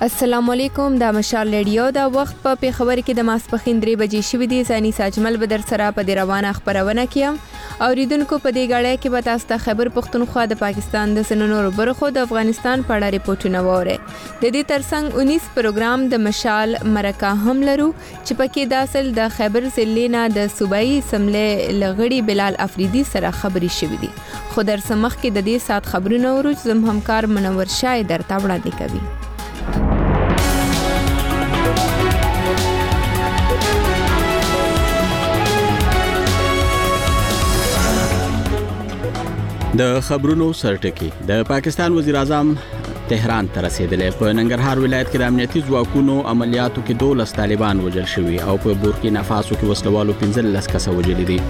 السلام علیکم، دا مشال ریډیو دا وخت په پیښور کې د ماسپخین 3 بجې شوې دي. ثاني ساجمل به در سره په روانه خبرونه کیم. اوریدونکو په دې غړې کې به تاسو ته خیبر پختونخوا د پاکستان د سنونو برخو د افغانستان په اړه ریپورتونه وره. د دې ترڅنګ 19 پروګرام د مشال مرکه هم لرو چې پکې د اصل د خیبر ضلع نه د صوبایي اسمبلی لغړی بلال افریدي سره خبري شوې دي. خو در سمخ کې د دې سات خبرونه ورو زم همکار منور شاه درته وړاندې کوي. د خبرونو سرټکی د پاکستان وزیر اعظم تهران ته رسیدلی. په ننګرهار ولایت کې د امنیتي ځواکونو عملیاتو کې 12 طالبان وژل شوي او په بورکینا فاسو کې وسلوالو 15 کسه وژلي دي.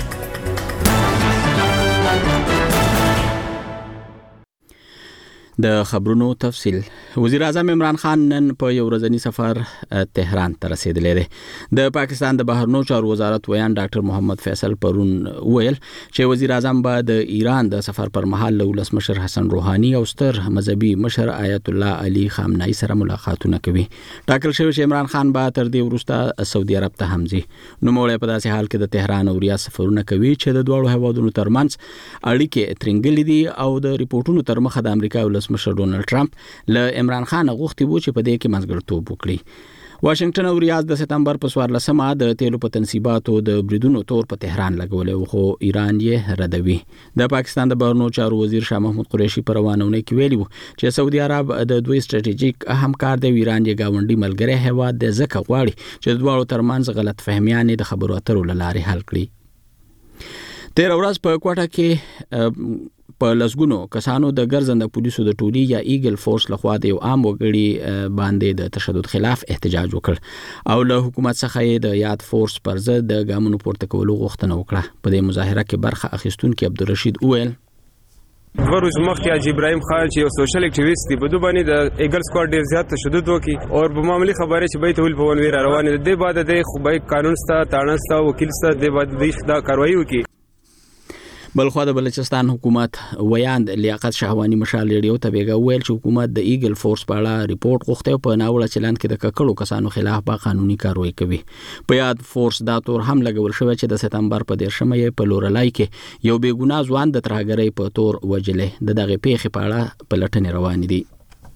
د خبرونو تفصیل. وزیر اعظم عمران خان نن په یو ورځنی سفر تهران ته رسیدلی دی. د پاکستان د بهرنیو چارو وزارت ویان ډاکټر محمد فیصل پرون ویل چې وزیر اعظم به د ایران د سفر پر مهال له ولسمشر حسن روحاني او ستر مذهبي مشر آیت الله علي خامنه‌ای سره ملاقاتونه کوي. ټاکل شوی چې عمران خان به تر دې وروسته سعودي عرب ته هم ځي. نو موږ په داسې حال کې د تهران او ریاض سفرونه کوي چې د دوه هیوادونو ترمنځ اړیکې ترنګلې دي او د ریپورتونو تر مخه د امریکا مشر ډونالد ټرمپ له عمران خان غوښتي وو چې په دې کې منځګړیتوب وکړي. واشنگټن او ریاض د سپتمبر په 14مه د تیلو په تنصیباتو د بریدونو تور په تهران لګولې خو ایران یې ردوي. د پاکستان د بهرنیو چارو وزیر شاه محمود قریشي په روانونه کې ویلي وو چې سعودي عرب د دوی ستراتیژیک همکار دی. ایران یې گاونډي ملګری هیواد د ځکه غواړي چې د دوه ترمنځ غلط فهمیان د خبرو اترو لارې حل کړي. تیر ورځ په کوټه کې په لسګونو کسانو د ګرځنده پولیسو د ټولي یا ایګل فورس لخوا د یو عام وګړي باندې د تشدد خلاف احتجاج وکړ او له حکومت څخه د یاد فورس پر ضد د ګامونو پورته کولو غوښتنه وکړه. په دې مظاهره کې برخه اخیستونکو عبدالرشید اویل ورځ مخکې حاجی ابراهیم خان چې یو سوشل اکټیویست دی په دوه باندې د ایګل سکواډ ډیر زیات تشدد وکي او په معاملې خبره چې به ته ول په ونویر روانه ده بعد د خو به قانون ستا تانستا وکیل ستا د بعد د کاروایی وکي. بلخوا د بلوچستان حکومت ویاند لیاقت شهوانی مشال ریډیو ته بیګه ویل چې حکومت د ایګل فورس په اړه ریپورت غوښته په ناوړه چلند کې د ککړو کسانو خلاف به قانوني کاروایی کوي. په یاد فورس دا تور هم لګول شوی چې د سپتمبر په 13مه په لورلای کې یو بیګناه ځوان د ترهګرۍ په تور وجلې. د دغه پیښې په اړه پلټنې روان دي.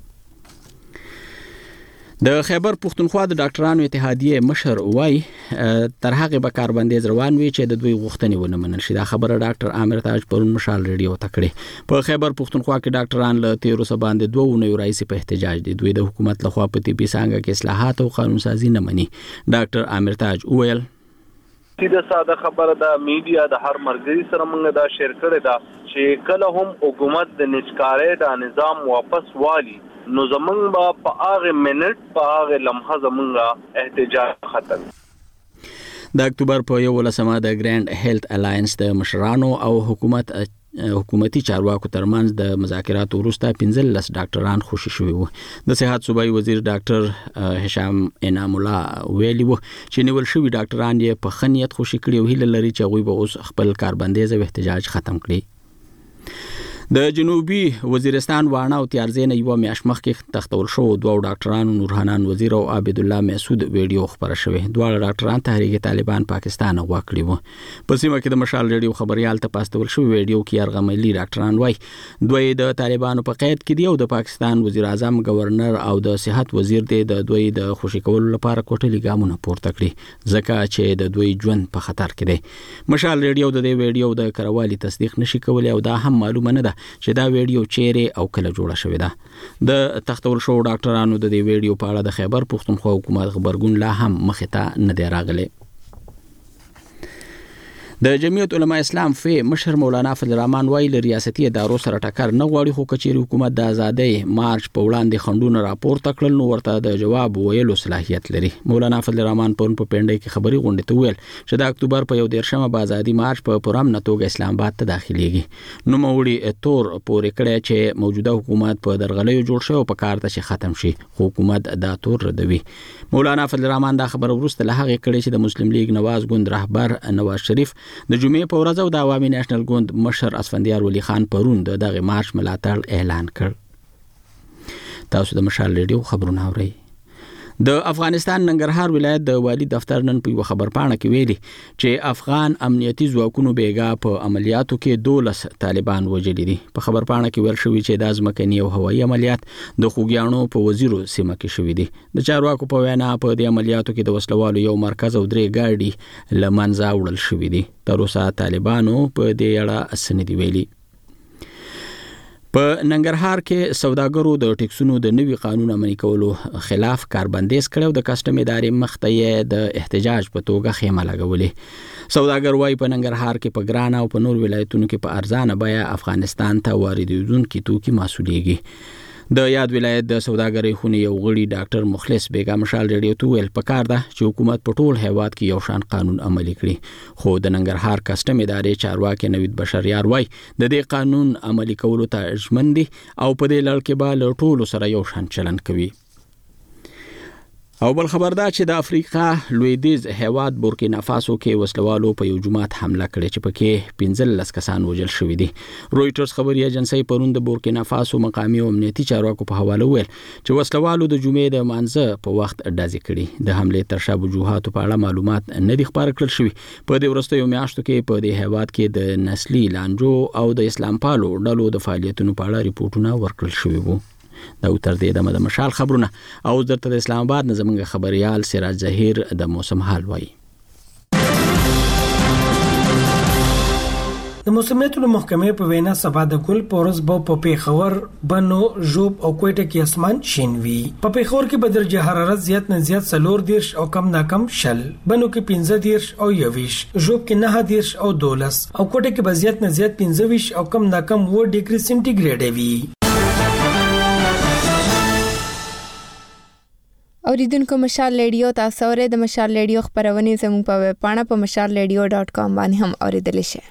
د خیبر پختونخوا د ډاکټرانو اتحادیه مشر وای تر هغه به کاربندیز روان وي چې د دوی غوښتنې ونه منل شي. دا خبره ډاکټر عامر تاج پرون مشال ریډیو ته کړې. په خیبر پختونخوا کې ډاکټران له 13 باندې 2 نوي رئیس په احتجاج دي. دوی د حکومت لخوا په طبي څنګه کې اصلاحات او قانون سازي نه مني. ډاکټر عامر تاج ویل سیده ساده خبره ده، میډیا د هر مرګري سره موږ دا شیر کړی دا چې کله هم حکومت د نچکارې د نظام واپس والی نو زمونږ با په هغه منټ په هغه لمحه زمونږ احتجاج ختم. د اکتوبر په 11مه د ګرانډ هیلث الاینس د مشرانو او حکومتي چارواکو ترمنځ د مذاکراتو وروسته 15 ډاکټران خوشي شوي وو. د صحت صوبایي وزیر ډاکټر هشام انعام الله ویلي وو چې نیول شوي ډاکټران یې په خنیت خوشي کړي او هیله لري چې هغوی به اوس خپل کاربندیز او احتجاج ختم کړي. د جنوبي وزیرستان واڼه او تیارزین یو میاشت مخکې تختول شو دوه ډاکټرانو نورحنان وزیر او عبد الله مسعود ویډیو خبره شوه. دوه ډاکټران تحریک طالبان پاکستان غواکړي وو. په سیمه کې د مشال ریډیو خبريال ته پاستول شو ویډیو کې ارغملی ډاکټران وای دوی د طالبانو په قید کې دی او د پاکستان وزیر اعظم گورنر او د صحت وزیر د دوی د خوشی کولو لپاره کوټلي ګامونه پورته کړی ځکه چې د دوی ژوند په خطر کې دی. مشال ریډیو د دې ویډیو د کروالي تصدیق نشي کولای او دا هم معلومه نه ده چې دا ویډیو چیرې او کله جوړه شوې ده. د تختول شو ډاکټرانو د دې ویډیو په اړه د خیبر پختونخوا حکومت خبرګون لا هم مخې ته نه دی راغلی. د جمعیت علماء اسلام فی مشر مولانا فضل الرحمن ویل ریاستي ادارو سره ټکر نه غواړي خو کچېری حکومت د ازادۍ مارچ په وړاندې خندونه راپورته کړل نو ورته د جواب ویلو صلاحیت لري. مولانا فضل الرحمن پرون په پنډۍ کې خبري غونډه ته ویل چې د اکتوبر په 11مه په ازادي مارچ په پرامن توګه اسلام آباد ته داخليږي. نو موړي تور پورې کړی چې موجوده حکومت په درغلیو جوړ شوی او په کار ته ختم شي خو حکومت دا تور ردوي. مولانا فضل الرحمن دا خبر ورسته له هغه کړي چې د مسلم لیگ نواز ګوند رهبر نواز شریف د جمعې په ورځ د عوامي نېشنل ګوند مشر اسفندیار ولی خان پرون دغه مارچ ملاتړ اعلان کړ. تاسو د مشال ریډیو خبرونه اورئ. د افغانستان ننګرهار ولایت د والی دفتر نن په خبرپاڼه کې ویلي چې افغان امنیتي ځواکونو بیګا په عملیاتو کې 12 طالبان وژلي دي. په خبرپاڼه کې ویل شوی چې د ځمکني او هوایي عملیات د خوګیاڼو په وزیرو سیمه کې شوی دي. د چارواکو په وینا په دې عملیاتو کې د وسلوالو یو مرکز او 3 ګاډي له منځه وړل شوی دي. تر اوسه طالبانو په دې اړه څه نه دي ویلي. په ننګرهار کې سوداګرو د ټیکسونو د نوي قانون عملي کولو خلاف کاربندیز کړو. د کسټم ادارې مخته د احتجاج په توګه خیمه لګولې. سوداګر وايي په ننګرهار کې په ګران او په نور ولایتونو کې په ارزانه بیه افغانستان ته واردېدونکي توکي مسؤلیږي. د یاد ولایت د سوداګرۍ خونې یو غړي ډاکټر مخلص بیګا مشال ریډیو ته ویل پکار ده چې حکومت په ټول هیواد کې یو شان قانون عملي کړي. خو د ننګرهار کسټم ادارې چارواکي نوید بشریار وايي د دې قانون عملي کولو ته ژمن دي او په دې لړ کې به له ټولو سره یو شان چلند کوي. او بل خبر ده چې د افریقا لویدیز هیواد بورکینا فاسو کې وسلوالو په یو جماعت حمله کړې چې پکې 15 کسان وژل شوي دي. رويټرز خبري ایجنسی پرون د بورکینا فاسو مقامي او امنیتي چارواکو په حواله ویل چې وسلوالو د جمعې د مانځه په وخت ډزې کړي. د حمله تر شا وجوهاتو په اړه معلومات نه دي خبر کړل شوی. په دې وروستیو میاشتو کې په دې هیواد کې د نسلي لانجو او د اسلام پالو ډلو د فعالیتونو په اړه ریپورتونه ورکړل شوي وو. دا تر دې د مشال خبرونه او درته د اسلام آباد نظمنګ خبريال سراج ظهیر د موسم حال وایي. د موسمیاتو محکمې په وینا سبا د ګل پورس په پیښور بنو ژوب او کوټه کې اسمان شین وی. په پیښور کې به درجه حرارت زیات نه زیات 14 او کم نه کم 0، بنو کې 15 او 21، ژوب کې 9 او 12 او کوټه کې به زیات نه زیات 15 او کم نه کم 2 ډیګري سنټیګریډ وی. اوریدونکو مشال ریډیو تاسو ورته د مشال ریډیو خبرونه زموږ په ویب پاڼه په mashalradio.com باندې هم اوریدلی شئ.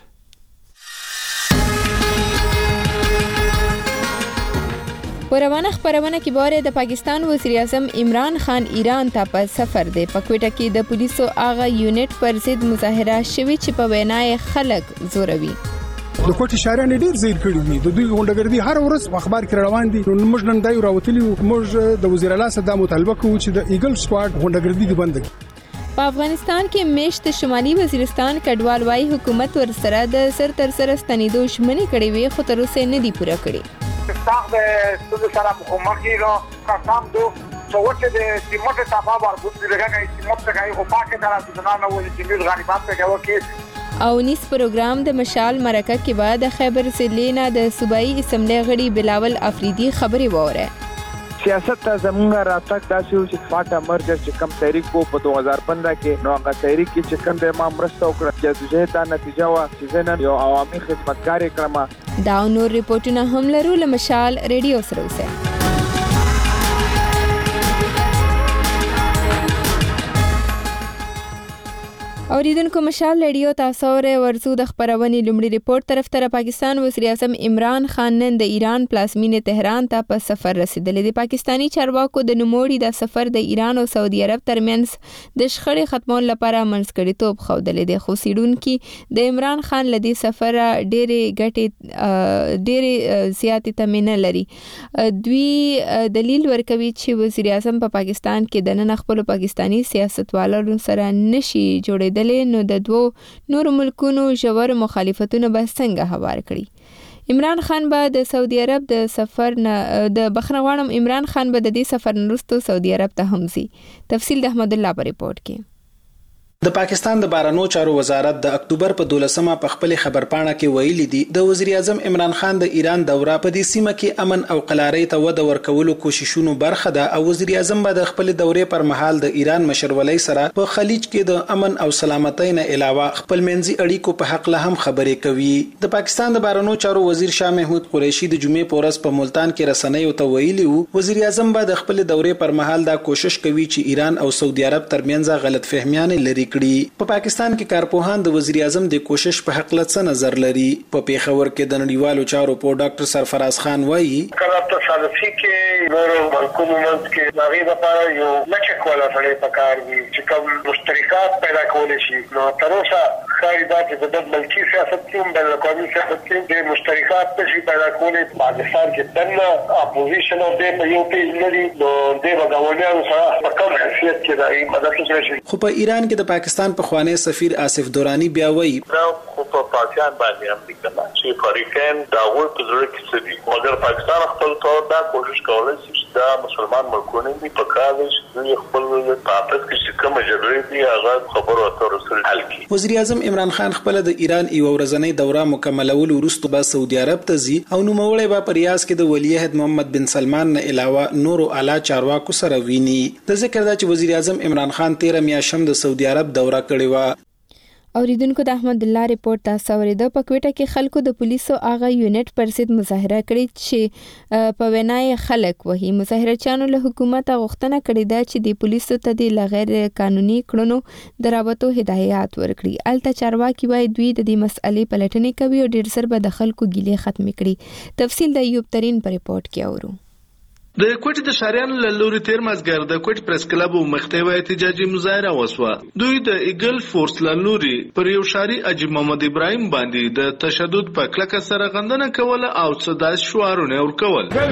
په روانه خبرونه کې باره د پاکستان وزیر اعظم عمران خان ایران ته په سفر دی. په کوټه کې د پولیسو اغا یونټ پر ضد مظاهره شوې چې په وینای خلک زوروي. د کوټې شاریان ډیر زیر کړي دي. د دوی غونډګردي هر ورځ اخبار کې روان دي. موږ نن دای راوتلی موږ د وزیر اعلی صدا مطالبه کوو چې د ایګل سکواډ غونډګردي دي بند کړي. په افغانستان کې میشت شمالي وزیرستان کډوال وايي حکومت ورسره د سر تر سر ستنیدو ژمنې کړې وي خو تر اوسه نه دي پوره کړې. استاد د سره مخکې را قسم دو څوټه د سیمټ صفه ورغوت دی لګای سیمټ څنګه یو پاکه تر څنګه نو چې موږ غریبات ته کوي. او نیس پروګرام د مشال مرکه کې بعد خیبر ضلع نه د صوبایي اسمبلی غړي بلاول افریدي خبري وره. سیاست ته زموږ راتګ داسې و چې فاټا مرګ چې کم تحریک کو په 2015 کې نو هغه تحریک چې کوم د امام مرسته وکړه چې دغه نتیجه وا چې نن یو عوامي خدمتګار کړم. دا نور ریپورتونه هم لرو له مشال ریډیو سره اوسه. اوریدونکو مشال ریډیو تاسو ورسو د خبرونې لومړی ریپورت طرف ته پاکستان وزیر اعظم عمران خان نن د ایران پلازمینې تهران ته په سفر رسیدلی دی. پاکستانی چارواکو د نوموړي د سفر د ایران او سعودي عرب ترمنځ د شخړې ختمولو لپاره منځګړیتوب ښودلی دی. خو څېړونکي د عمران خان له دې سفره ډېرې زیاتې تمې نه لري. دوی دلیل ورکوي چې وزیر اعظم په پاکستان کې دننه خپلو پاکستانی سیاستوالو سره نشي جوړېدلی نو د دوو نورو ملکونو ژور مخالفتونه به څنګه هوار کړي. عمران خان به د سعودي عرب د سفر نه د بخنوانم عمران خان به د دې سفر وروسته سعودي عرب ته هم ځي. تفصیل د احمد الله په ریپورت کې. د پاکستان د بهرنیو چارو وزارت د اکتوبر په 12مه په خپل خبرپاڼه کې ویلي دي د وزیر اعظم عمران خان د ایران دوره په دې سیمه کې امن او قلارۍ ته وده ورکولو کوششونو برخه ده او وزیر اعظم به د خپل دورې پر مهال د ایران مشرولۍ سره په خلیج کې د امن او سلامتۍ نه علاوه خپل منځي اړیکو په حق له هم خبرې کوي. د پاکستان د بهرنیو چارو وزیر شاه محمود قریشي د جمعې په ورځ په ملتان کې رسنیو ته ویلي وو وزیر اعظم به د خپل دورې پر مهال دا کوشش کوي چې ایران او سعودي عرب ترمنځ غلط فهمیان لري کړي. په پاکستان کې کارپوهان د وزیر اعظم د کوشش په حق له څه نظر لري. په پیښور کې د نړیوالو چارو په ډاکټر سرفراز خان وایي کله ته پالیسي کې نور ملکونو منځ کې هغې لپاره یو لچک والا سړی پکار وي چې کوم مشترکات پیدا کولی شي. نو تر اوسه ښکاري دا چې د ملکي سیاست کې هم بین الاقوامي سیاست کې د مشترکات نشي پیدا کولی. پاکستان کې دننه اپوزیشن او دی په یو پیج نه دي، نو دی به ګاونډیانو سره په کوم حیثیت کې د هغې مدد وکړی شي. خو په ایران کې د پاکستان پخوانی سفیر آصف دورانی بیا وایي خو په پاکستان باندې هم لیکل چې فریقین دا ول په ضرورت کې څه دي، مګر پاکستان خپل تور دا کوشش کولای شي چې دا مسلمان ملکونه دي په کار چې خپل په اپس کې کوم جګړې دي هغه خبرو اترو سره حل کړي. وزیر اعظم عمران خان خپل د ایران یو ورځنی دوره مکملول وروسته به سعودي عرب ته ځي او نوموړی به په ریاض کې د ولی عهد محمد بن سلمان نه علاوه نورو اعلی چارواکو سره ویني. د ذکر دا چې وزیر اعظم عمران خان 13 میاشم د سعودي عرب دوره کړې و. اوریدونکو د احمد الله ریپورت تاسو اوریدو. په کوټه کې خلکو د پولیسو اغه یونټ پر ضد مظاهره کړې چې په وینای خلک وهي. مظاهرچیانو له حکومت غوښتنه کړې ده چې د پولیسو ته د غیر قانوني کړنو درابطو هدایت ورکړي. الته چارواکي وایي دوی د دې مسئلې پلټنې کوي او ډیر سر به د خلکو ګیلې ختم کړي. تفصیل د ایوب ترين په ریپورت کې اورو. د کوټې د شاریانو له لوري تیر مازګر د کوټ پریس کلب او مختوی احتجاجي مظاهره وسوه. دوی د ایګل فورس له لوري پر یو شاری اجي محمد ابراهيم باندې د تشدد په کلکه سره غندنه کوله او صدا شعارونه ورکول. د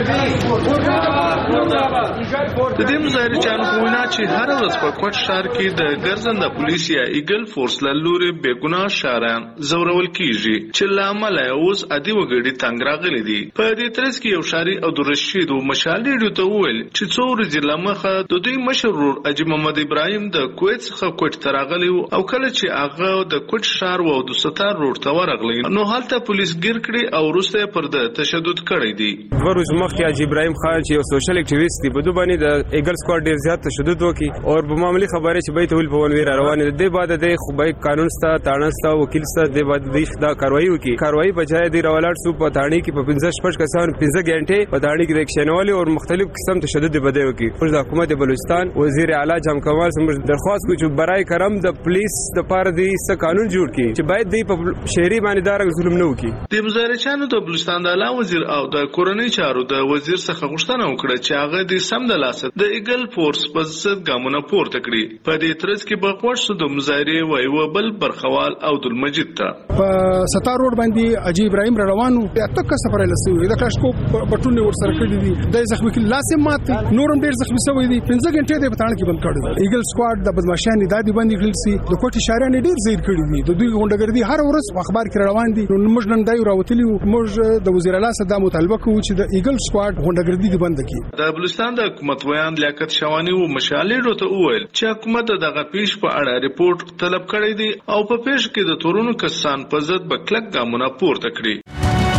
دې مظاهره چانو په وینا چې هر ورځ په کوټ شهر کې د ګرځنده پولیس یا ایګل فورس له لوري بېګناه شاریان زورول کیږي چې لامل اوس ادي وګړي تنګ راغلي دي. په دې ترڅ کې یو شاری او د رشید مشال ډیډیو ته وویل چې څو ورځې لمخه د دوی مشر اجي محمد ابراهيم د کویت څخه کوټ ته راغلی او کله چې هغه د کوټ شهر و د ستار روډ ته ورغلی نو هلته پولیس ګیر کړي او وروسته پر د تشدد کړی دی. ورځ مخکې اجي ابراهيم خان چې یو سوشل اکټیویست دی په دوه باندې د ایګل سکواډ ډیر زیات تشدد وکي او په معاملې خبره چې بیت ول په ونویر روانه ده. د بعد د خو قانون ستا تانستا وکیل ستا د بعد د کاروایی وکي کاروایی بجای دی رولاټ سو په تاڼي کې په 15 کسان 15 غنټه په تاڼي کې د اور مختلف قسم تشدد بدیو کی. اوس د حکومت بلوچستان وزیر اعلی جام کمال سمجھ درخواست کو چې برای کرم د پولیس د پاره دی س قانون جوړ کی چې باید دی په شهري باندې دار ظلم نه وکي. د مظاهرچیانو د بلوچستان د اعلی وزیر او د کورنۍ چارو د وزیر څخه غوښتنه وکړه چې هغه د سم د لاسه د ایګل فورس په ضد ګامونه پورته کړي. په دې ترڅ کې په خوښ د مظاهره وایو بل برخوال او د مجید ته په ستار روډ باندې اجي ابراهيم روانو اتک سفر لسوي د کلاشکو بټونه ور سره کړی دي. د زخمی کې لاسه مات نورم ډیر زخمی شوی دي. 15 غنټه د پټان کې بند کړو. ایګل سکواډ د بدمعشان دادی باندې کړل سي د کوټي شاریان ډیر زیر کړی دي. د دوی غونډګردي هر ورځ اخبار کې روان دي. نو موږ نن دایو راوتلی موږ د وزیر اعلی صدا مطالبه کوو چې د ایګل سکواډ غونډګردي دی بند کړي. د بلوچستان د حکومت ویان لیاقت شوانی او مشالې ته وویل چې حکومت دغه پیش په اړه ریپورت طلب کړی دی او په پیش کې د تورونو کسان په ضد بکلک ګامونه پورته کړی.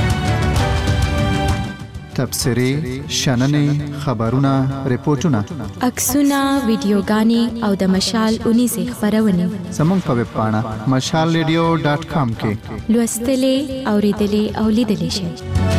تبصرې، شننې، خبرونه، ریپورتونه، عکسونه، ویډیوګانې او د مشال 19 خبرونه زموږ په ویب پاڼه mashalradio.com کې لوستلې، اوریدلې او لیدلې شئ.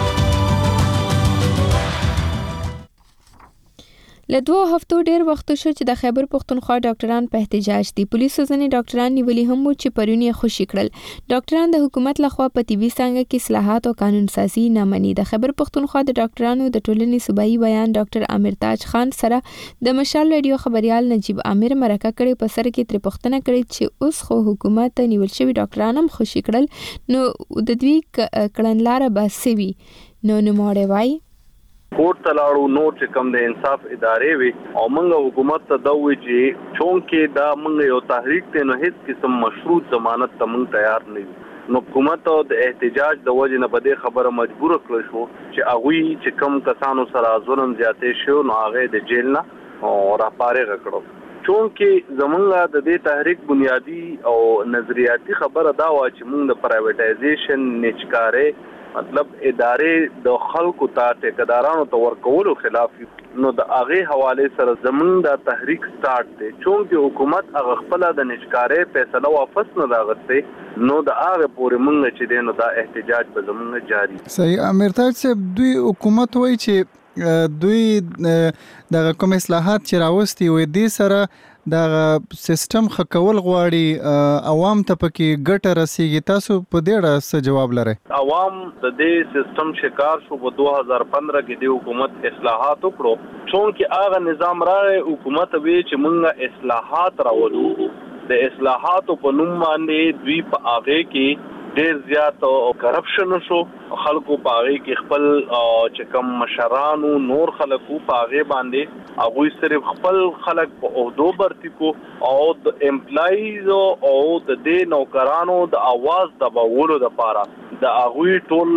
له 2 هفتو ډیر وخت شو چې د خیبر پختونخوا ډاکټران په احتجاج دي. پولیسو ځنې ډاکټران نیولي هم و چې پرون یې خوشي کړل. ډاکټران د حکومت لخوا په طبي څانګه کې اصلاحات او قانون سازي نه مني. د خیبر پختونخوا د ډاکټرانو د ټولنې صوبایي بیان ډاکټر عامر تاج خان سره د مشال رادیو خبريال نجیب عامر مرکه کړي په سر کې تر پښتنه کړي چې اوس خو حکومت نیول شوی ډاکټران هم خوشي کړل نو د دوی کړنلار به سوي نو نموړې وای کوټ تلاړو نو چې کوم د انصاف ادارې وي او موږ حکومت ته دوی چې چونکې دا موږ یو تحریک ته نه هیڅ قسم مشروط ضمانت ته موږ تیار نه یو. نو حکومت د احتجاج د وجې نه بده خبره مجبور کړ شو چې هغه چې کوم کسانو سره ظلم زیاتې شو نو هغه د جیل نه را پاره کړو. چونکې زمونږ د دې تحریک بنیادی او نظریاتي خبره دا و چې موږ د پرایویټایزیشن نچکارې مطلب ادارې د خلکو ته ټیکدارانو ته ورکولو خلاف نو د هغه حواله سره زمونږ د تحریک سٹارټ دی. چونکې حکومت هغه خپل د نشکارې فیصله واپس نه راغسته نو د هغه پورې مونږ چې دینو دا احتجاج به زمونږ جاری. صحیح. امیر تاج صاحب دوی حکومت وایي چې دوی د کوم اصلاحات چې راوستي وي د سره دا سیستم خکول غواړي عوام ته پکې ګټه رسیږي. تاسو په دې اړه څه جواب لرئ؟ عوام د دې سیستم شکار شو. په 2015 کې د حکومت اصلاحات وکړو، چون کې هغه نظام راغی حکومت وی چې موږ اصلاحات راولو. د اصلاحاتو په نوم باندې دوی په هغه کې ډیر زیات کرپشن شو. خلکو په هغه کې خپل چې کم مشرانو نور خلکو په هغه باندې هغه صرف خپل خلک په عہدو برتی کو او د امپلایز او د دې نوکرانو د आवाज دباولو لپاره د هغه ټول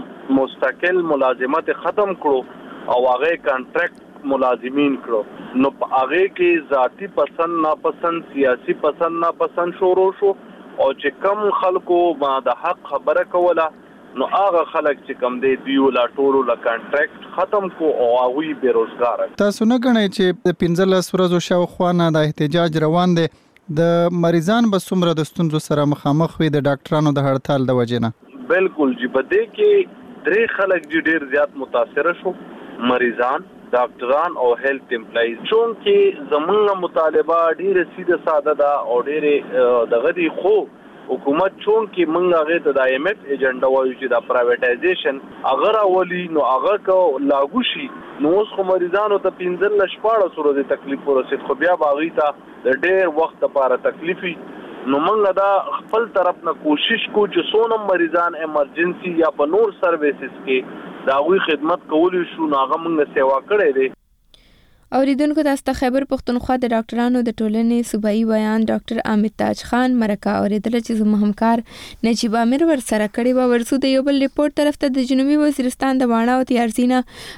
مستقل ملازمت ختم کړو او هغه کانټریکټ ملازمین کړو. نو په هغه کې ذاتی پسند ناپسند سیاسي پسند ناپسند شروع شو او چې کم خلکو ما د حق خبره کوله نو هغه خلک چې کم دی دوی ولا ټولو لا کانټریکټ ختم کو او هغه بیروزګار. تاسو نه غنئ چې د 15 ورځو شاوخوا نه د احتجاج روان دي، د مریضان به څومره د ستونزو سره مخامخ وي د ډاکټرانو د هړتال د وجې نه؟ بالکل جی، بده کې درې خلک ډیر زیات متاثر شو، مریضان، ډاکټران او هیلث امپلایز. چون کې زمونږ مطالبه ډیره سیده ساده ده او ډیره دغه دی، خو حکومت چون کې مونږ هغه ته د IMF ایجنډا وایو چې دا پرایویټایزیشن اگر اولی نو هغه کو لاګو شي نو اوس خو مریضانو ته 15 شپاړه سره د تکلیف ورسید، خو بیا باغی ته د ډیر وخت لپاره تکلیفي. نو مونږ دا خپل طرف نه کوشش کو چې سونم مریضان ایمرجنسي یا په نور سرویسز کې دا وی خدمت کولی شو، ناغه مونږ سیوا کړې دي. اوریدونکو تاسو ته خیبر پختونخوا د ډاکټرانو د ټولنې صوبایي بیان ډاکټر عامر تاج خان مرکه اوریدل چې زموږ همکار نجیب امیر ور سره کړي و. ورسو د یو بل ریپورت طرف ته د جنوبي وزیرستان د واڼه او تیارزینه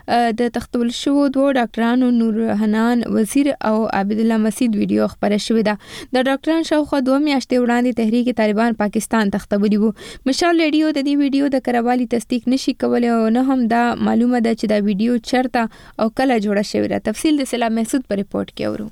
د تختول شو دوه ډاکټرانو نور حنان وزیر او عبد الله مسعود ویډیو خبره شوې ده. د ډاکټران شاوخوا 2 میاشتې وړاندې تحریک طالبان پاکستان تختولي وو. مشال ریډیو د دې ویډیو د کراوالي تصدیق نشي کولای او نه هم دا معلومه ده چې دا ویډیو چرته او کله جوړه شوې ده. تفصیل سلام محسود پر رپورٹ کې اورو.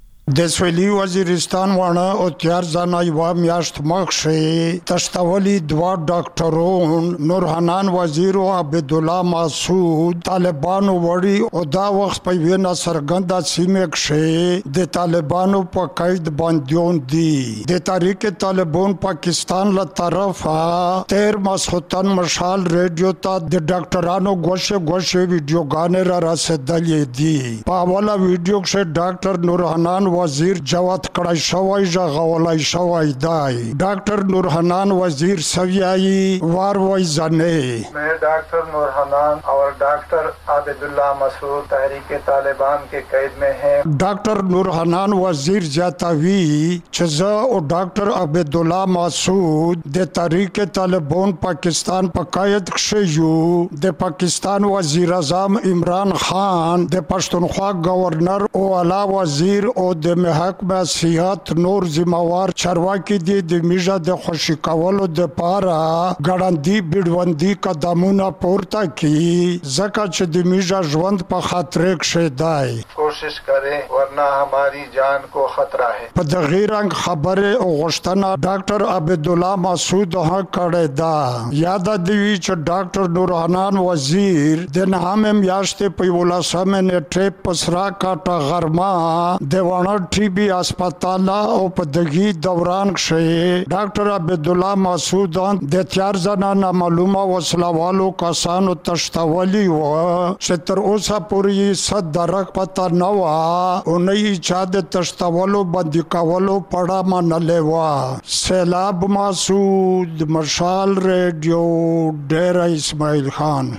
د سویلی وزیرستان واڼه او تیارزانه یو میاشت مخکې تشتولی دوا ډاکټرون نور حنان وزیر او عبد الله مسعود طالبانو وړي او دا وخت په وینا سرګندا سیمه کې د طالبانو په قید باندې دي. د تحریک طالبان پاکستان له طرفه تیر مسخوتن مشال ریډیو ته د ډاکټرانو غوښه ویډیوګانې را رسیدلې دي. په اوله ویډیو کې ډاکټر نور حنان وزیر جوات کړای شوی ژغولای شوی دی. ډاکټر نور حنان وزیر سویایی وار وای زنه میں ڈاکٹر نور حنان اور ڈاکٹر عبد اللہ مسعود تحریک طالبان کے قید میں ہیں. ډاکټر نور حنان وزیر جاتوی چې زه او ډاکټر عبد الله مسعود د تحریک طالبان پاکستان په قید کې یو. د پاکستان وزیر اعظم عمران خان، د پښتونخوا گورنر او اعلی وزیر او د محکمه صحت نور ذمہوار چارواکي دي د میژه د خوشی کولو د پاره ګړندی بیډوندی قدمونه پورته کی ځکه چې د میژه ژوند په خطر کې دی. کوشش کریں ورنہ ہماری جان کو خطرہ ہے. په دغه رنګ خبره او غشتنه ډاکټر عبد الله مسعود ها کړه دا. یاد دی چې ډاکټر نور حنان وزیر د نهم میاشتې په ولاسمه نیټه پسرا کاټه غرما د واڼه ټي بي هسپتال او په دغه دوران کې ډاکټر عبد الله مسعود د تیار زنانه معلومه وسلوالو کسانو تشتولی و چې تر اوسه پورې صد درک پتا نه و او نه چا د تشتولو باندې کولو پړه منلې و. سیلاب مسعود، مشال ریډیو، ډیر اسماعیل خان.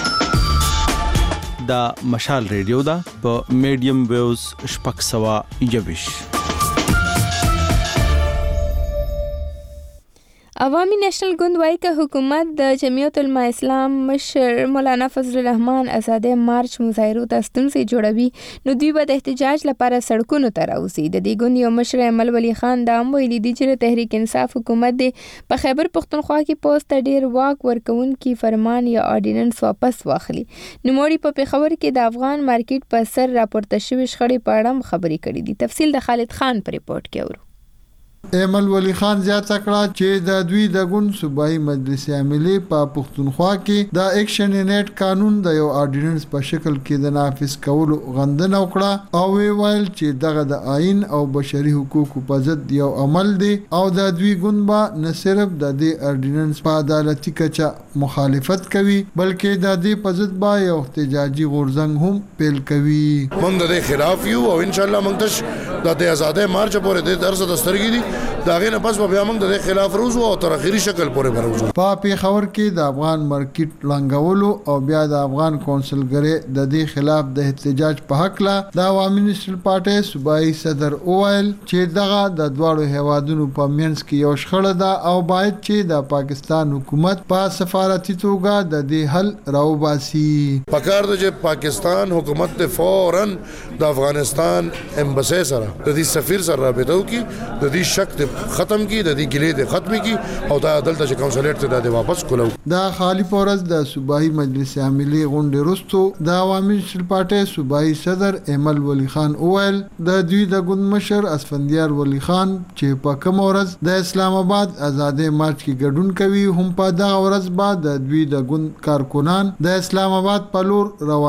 دا مشال ریډیو دا په میډیم ویوز شپږ سوه یویش. عوامي نېشنل ګوند وايي چې حکومت د جمعیت العلماء اسلام مشر مولانا فضل الرحمن آزادۍ مارچ مظاهرو ته ستونزې جوړوي نو دوی به د احتجاج لپاره سړکونو ته راوځي. د دې ګوند یو مشر امل ولی خان دا هم ویلي دي چې تحریک انصاف حکومت د په خیبر پختونخوا کې پوسټ ډیر واک ورکوونکي فرمان یا آرډیننس واپس واخلي. نوموړي په پیښور کې د افغان مارکیټ په سر راپورته شوې شخړې په اړه خبرې کړې دي. تفصیل د خالد خان په ریپورت کې اورو. ایمل ولی خان زیاته کړه چې د دوی د ګوند صوبایي مجلس عاملې په پښتونخوا کې د اکشن نیټ قانون د یو آرډیننس په شکل کې د نافذ کولو غندنه وکړه او ویل چې دغه د آئین او بشري حقوقو په ضد یو عمل دی او د دوی ګوند به نه صرف د دې آرډیننس په عدالتي کچه مخالفت کوي بلکې د دې په ضد به یو احتجاجي غورځنګ هم پیل کوي. موږ د خلاف یو او ان شاء الله موږ د آزادۍ مارچ پورې د درس د سترګې دي دا غینه پس بیا موږ د خلاف روزو او تر اخیری شکل پورې بروزو. په پیښور کې د افغان مارکیټ لنګولو او بیا د افغان کونسلګری د دې خلاف د احتجاج په حق لا د عوامي نېشنل پارټي صوبایي صدر اوایل چې دغه د دواړو هیوادونو په منځ کې یو شخړه ده او باید چې د پاکستان حکومت په سفارتي توګه د دې حل راوباسي. پکار د چې پاکستان حکومت ته فوراً د افغانستان امبسی سره د دې سفیر سره رابطه وکړي د دې شک ختم کی د دې ګلې د ختمي کی او دا عدالت چې کونسلیټ ته د واپس کولو. دا خالی پورز د صوبایي مجلس عاملې غونډې وروسته د عوامي نېشنل پارټي صوبایي صدر ایمل ولی خان اویل د دوی د ګوند مشر اسفندیار ولی خان چې په کوم ورځ د اسلام آباد آزادۍ مارچ کې ګډون کوي هم په دغه ورځ بعد د دوی د ګوند کارکونان د اسلام آباد په لور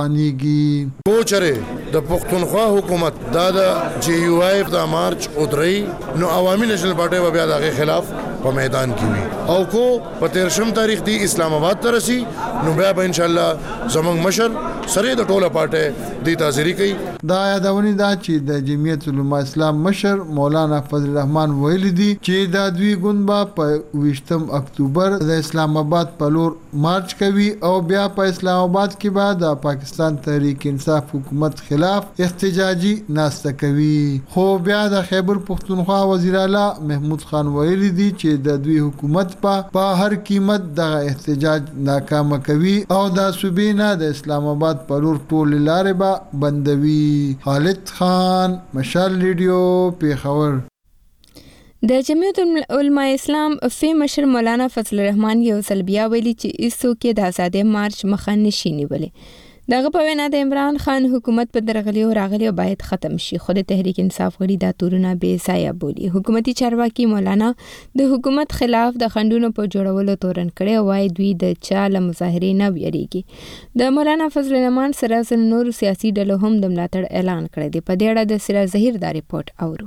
روانيږي. کوچره د پښتونخوا حکومت دا د جی یو آی د مارچ ودرې نو عوامي نېشنل پارټي بیا دغه خلاف په میدان کې وي او کو په 13 تاریخ دی اسلام آباد ته رسی نو بیا به ان شاء الله زمونږ مشر سره د ټوله پارټي دی تازری کوي. دا یادونه دا چې د جمعیت العلماء اسلام مشر مولانا فضل الرحمن ویلي دي چې دا دوی ګوند په 28 اکتوبر د اسلام آباد په لور مارچ کوي او بیا په اسلام آباد کې به د پاکستان تحریک انصاف حکومت خلاف احتجاجي ناسته کوي. خو بیا د خیبر پښتونخوا وزیر اعلی محمود خان ویلي دي چې د دوی حکومت په هر قیمت د احتجاج ناکام کوي او د صوبې نه د اسلام آباد په لور ټول لارې به بندوي. خالد خان مشال ریډیو پیښور. د جمعیت العلماء اسلام فی مشر مولانا فضل الرحمن یو سلبیا ویلي چې ایسو کې د آزادۍ مارچ مخه نشي نیولې. دغه په وینا د عمران خان حکومت په درغلیو راغلیو باید ختم شي. خو د تحریک انصاف غړي دا تورونه بې ځایه بولي. حکومتي چارواکي مولانا د حکومت خلاف د خندونو په جوړولو تورن کړي وای دوی د چا له مظاهرې نه ویریږي. د مولانا فضل الرحمن سره نور سیاسي ډلو هم د ملاتړ اعلان کړی دی. په دې اړه د سراج ظهیر دا ریپورت اورو.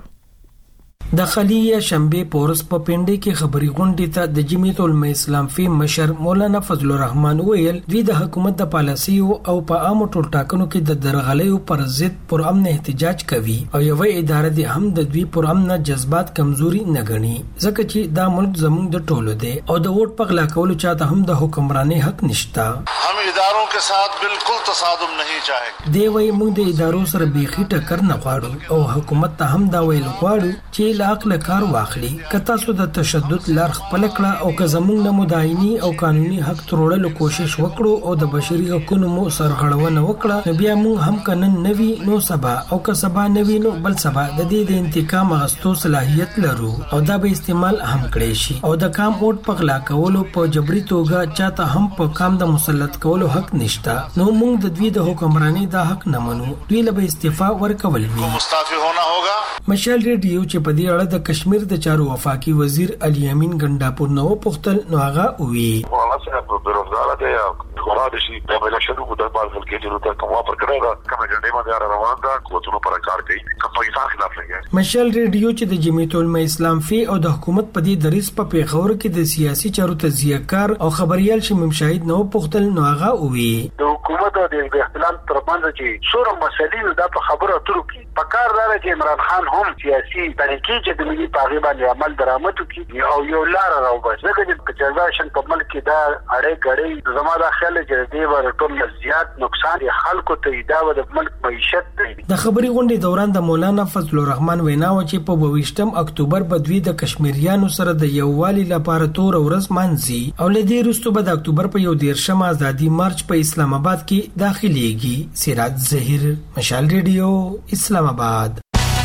د خلیه شنبه پورس په پنډې کې خبري غونډې ته د جمعیت العلماء اسلام فی مشر مولانا فضل الرحمن ویل دوی د حکومت د پالیسیو او په عامو ټول ټاکنو کې د درغلیو پر ضد پر امن احتجاج کوي او یو اداره دي هم د دوی پر امن جذبات کمزوري نه غني ځکه چې دا ملک زموږ د ټولو دی او د ووټ په غلا کولو چاته هم د حکمراني حق نشتا. हम इदारों के साथ बिल्कुल तसादुम नहीं चाहेंगे. دی وای موږ د ادارو سره بیخي ټکر نه غواړو او حکومت ته هم دا ویل غواړو چې لاقل کار واخلي کته سو د تشدد لار خپل کړه او که زموږ نه مدایني او قانوني حق ترورلو کوشش وکړو او د بشري حقوقو مو سرغړونه وکړه بیا موږ هم کنن نوي نو سبا او که سبا نوي نو بل سبا د دې د انتقام غستو صلاحیت لرو او دا به استعمال هم کړی شي او د کام اوټ په غلا کولو په جبري توګه چاته هم په کام د مسلط کولو حق نشتا. نو موږ د دوی د حکمرانی دا حق نه منو. دوی له استعفا ورکول وی. مستعفی ہونا ہوگا. مشال ریډیو چې په دې اړه د کشمیر د چارو وفاقي وزیر علي امین ګنڈاپور نو پختل نو هغه وی والله صاحب بیروزګار دی خورا د شي په بل شروع د بار خلک چې نو کوم پر کړه کوم ګډه باندې روان ده کوڅونو پر کار کوي کوم پیسې خلاف لګي. مشال ریډیو چې د جمعیت العلماء اسلام فی او د حکومت په دې دریس په پیښور کې د سیاسي چارو تزیهکار او خبريال شمیم شاهد نو پختل نو هغه وی د حکومت او د اختلاف ترمنځ چې څوره مسلې د خبرو اترو کې پکار دار چې عمران خان هم سیاسي طریقې چې د ملي پاغي باندې عمل درآمد کوي او یو لار راوباسي ځکه چې کچازاشن په ملک کې دا اړې غړې زما د خیال چې دې ورټول زیات نقصان خلکو ته دا د ملک معیشت دی. د خبري غونډې دوران د مولانا فضل الرحمن وینا و چې په 28 اکتوبر بدوی د کشمیریانو سره د یووالي لپاره تور ورځ مانځي او لدې وروسته به د اکتوبر په 1 آزادی مارچ په اسلام آباد کې داخليږي. سراج ظهیر مشال ریډیو اسلام آباد.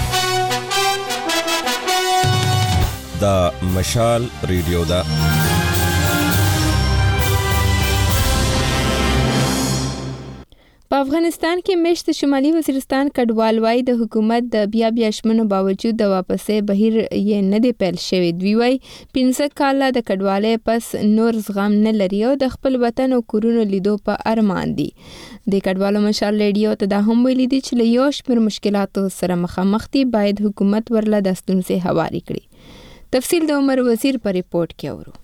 دا مشال ریډیو دا په په افغانستان کې مشت شمالي وزیرستان کډوال وايي د حکومت د بیا شمنو باوجود د واپسې بهیر یې نه دی پیل شوی. دوی وايي 15 کاله د کډوالۍ پس نور زغم نه لري او د خپل وطن او کورونو لیدو په ارمان دي. د کډوالو مشال ریډیو ته دا هم ویلي دي چې له یو شمېر مشکلاتو سره مخامخ دي، باید حکومت ورله د ستونزې هواري کړي. تفصیل د عمر وزیر په ریپورت کې اورو.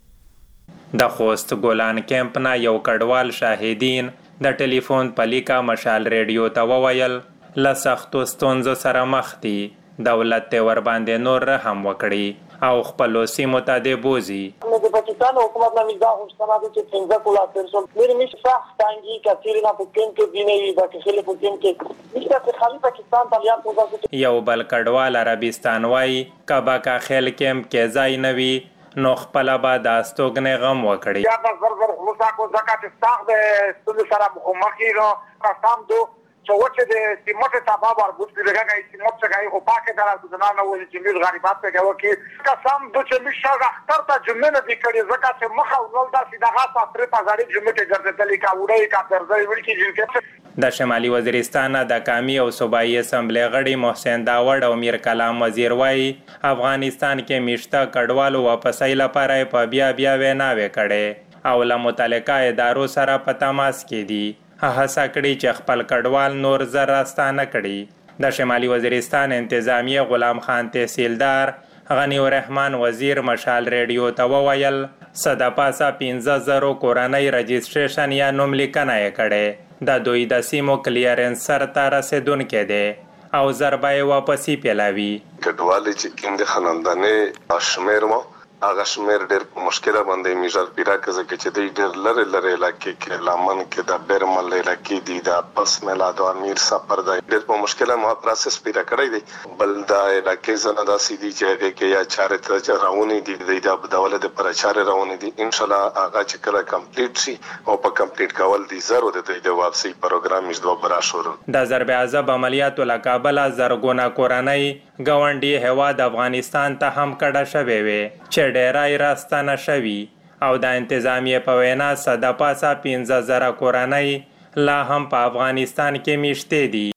د خوست ګولان کیمپ نه یو کډوال شاهدین د ټلیفون په لیکه مشال ریډیو ته وویل له سختو ستونزو سره مخ دي، دولت ته ورباندې نور رحم وکړي او خپلو سیمو ته دې بوزي. د پاکستان حکومت نه دا غوښتنه ده چې 15 کاله پرسون مې مش سخت تانګي کثیر نه پکې کې دی نه دا کې خلک پکې کې نشته خالي پاکستان طالبان پوزا. یو بل کډوال عربستان وايي کبا کا خیل کیمپ کې ځای نوي نو خپل به د استوګنې غم وکړي. یا د زر خلاصا کو زکات استاغ د ستونزې سره مخامخ یو قسم دو چې د سیمټ تابع وربوت دیګه سیمټ څنګه یو پاکه درته د نه ولې چې موږ غریبات په کوي کې قسم دو چې موږ شغه اختر ته جمعه دې کړي زکات مخه ول دا سیده غا پر پازاري جمعه ته ګرځېدلې کا وړي کا درځي ورکی جنګ. د شمالي وزیرستان د قومي او صوبایي اسمبلی غړي محسن داوړ او میر کلام وزیر وايي افغانستان کې میشته کډوالو واپسۍ لپاره په بیا ویناوې کړي او له متعلقه ادارو سره په تماس کې دي، هڅه کړي چې خپل کډوال نور زر راستانه کړي. د شمالي وزیرستان انتظامیه غلام خان تحصیلدار غنی الرحمن وزیر مشال ریډیو ته وویل صد پاسه 15,000 کورنۍ رجسټریشن یا نوم لیکنه یې کړې. د دوی د سیمو کلیرنس سر ته رسیدونکې دی او ضربه واپسی پیلاوي. کډوالۍ چې کوم د خاندانې شمېر مو هغه شمېر ډېر په مشکله باندې میژر پیرا کزه چې دی ډېر لره علاقې کې لامن کې د بیرمل علاقې دی د پس میلاد او امیر سفر دی ډېر په مشکله ما پروسس پیرا کړی دی. بل د علاقې زنه د سیدی چې کې یا چارې ته راونی دي د دولت پر چارې راونی دي ان شاء الله هغه چې کله کمپلیټ شي او په کمپلیټ کول دي ضرورت دی د واپسی پروګرام مجدو برا شروع. د ضرب عذاب عملیاتو لقابله زرګونه کورنۍ ګاونډي هیواد افغانستان ته هم کډه شوې وي چې ډیرای راستانه شوي او د انتظامیه په وینا صد پاسه 15,000 کورنۍ لا هم په افغانستان کې میشته دي.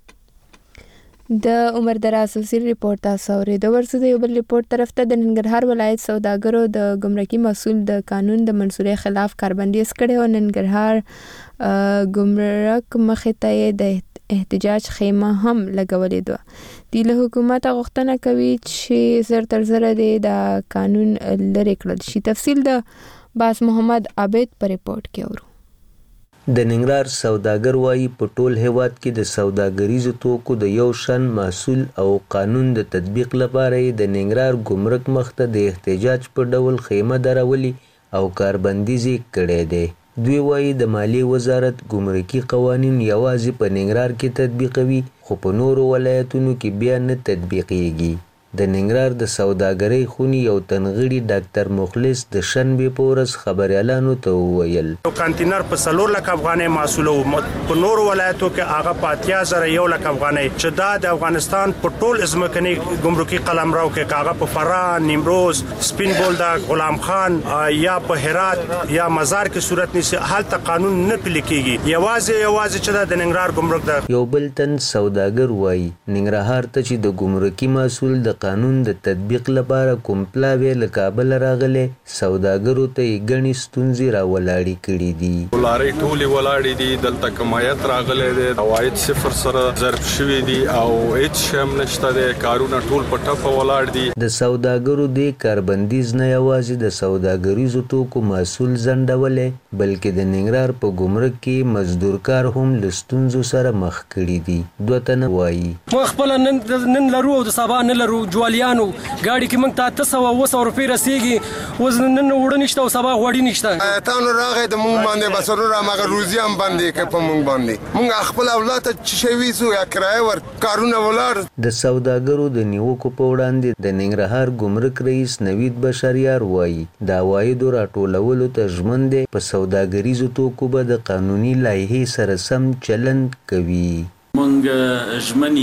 د عمر دراز وزیر ریپورت تاسو اورېدو. ورسره د یو بل ریپورت طرف ته د ننګرهار ولایت سوداګرو د ګمرکي مسول د قانون د منسوړې خلاف کاربندیز کړي او ننګرهار ګمرک مخې ته د احتجاج خیمه هم لګولې ده. د له حکومت غوښتنه کوي چې زر تر زر د قانون لري کړل شي. تفصیل د باز محمد عابد په ریپورت کې اورو. د ننګرهار سوداګر وايي په ټول هیواد کې د سوداګریزو توکو د یو شان محصول او قانون د تطبیق لپاره د ننګرهار ګمرک مخته د احتجاج په ډول خیمه درولي او کاربندیز کړي دي. دوی وايي د مالیې وزارت ګمرکي قوانین یوازې په ننګرهار کې تطبیقوي خو په نورو ولایتونو کې بیا نه تطبیقیږي. د ننګرهار د سوداګرۍ خونی یو تنغړي ډاکټر مخلص د شنبه په ورځ خبريالانو ته وویل کانټینر په 3 لک افغانۍ محصول په نور ولایتو کې هغه پاتیا زره 1 لک افغانۍ چې دا د افغانستان په ټول ازمکني ګمرکي قلمرو کې کاغه په فرا نیمروز سپین بولدک غلام خان یا په هرات یا مزار کې صورت نشي حالت قانون نه پلي کیږي یوازې چې د ننګرهار ګمرک د یو بل تن سوداګر وایي ننګرهار ته چې د ګمرکي محصول د قانون د تطبیق لپاره کوم پلاوی له کابل راغله سوداګرو ته غني ستونزې راولاړې کړې دي. لارې ټولې ولاړې دي دلته کمایت راغله دي عواید صفر سره ضرب شوي دي او هیڅ شم نشته د کارونه ټول په ټپه ولاړ دي. د سوداګرو د کاربندیز نه یوازې د سوداګریزو توکو محصول زندولې بلکې د ننګرهار په ګمرک کې مزدور کار هم لستونزو سره مخ کړي دي. دوه تنه وایي مو خپل نن لرو د سبا نه لرو جوالیانو ګاډي کې موږ ته 300 روپۍ رسیږي وزن نن وړ نشته او سبا غوړی نشته تا نو راغې د موږ باندې بسرو را مګر روزي هم باندې کې په موږ باندې موږ خپل اولاد ته شوي سو یا کرای ور کارونه ولر. د سوداګرو د نیوکو په وړاندې د ننګرهار ګمرک رئیس نوید بشریار وایي د عوایدو راټولولو ته ژمن دی په سوداګریزو توکو به د قانوني لایحې سره سم چلند کوي. موږ ژمنې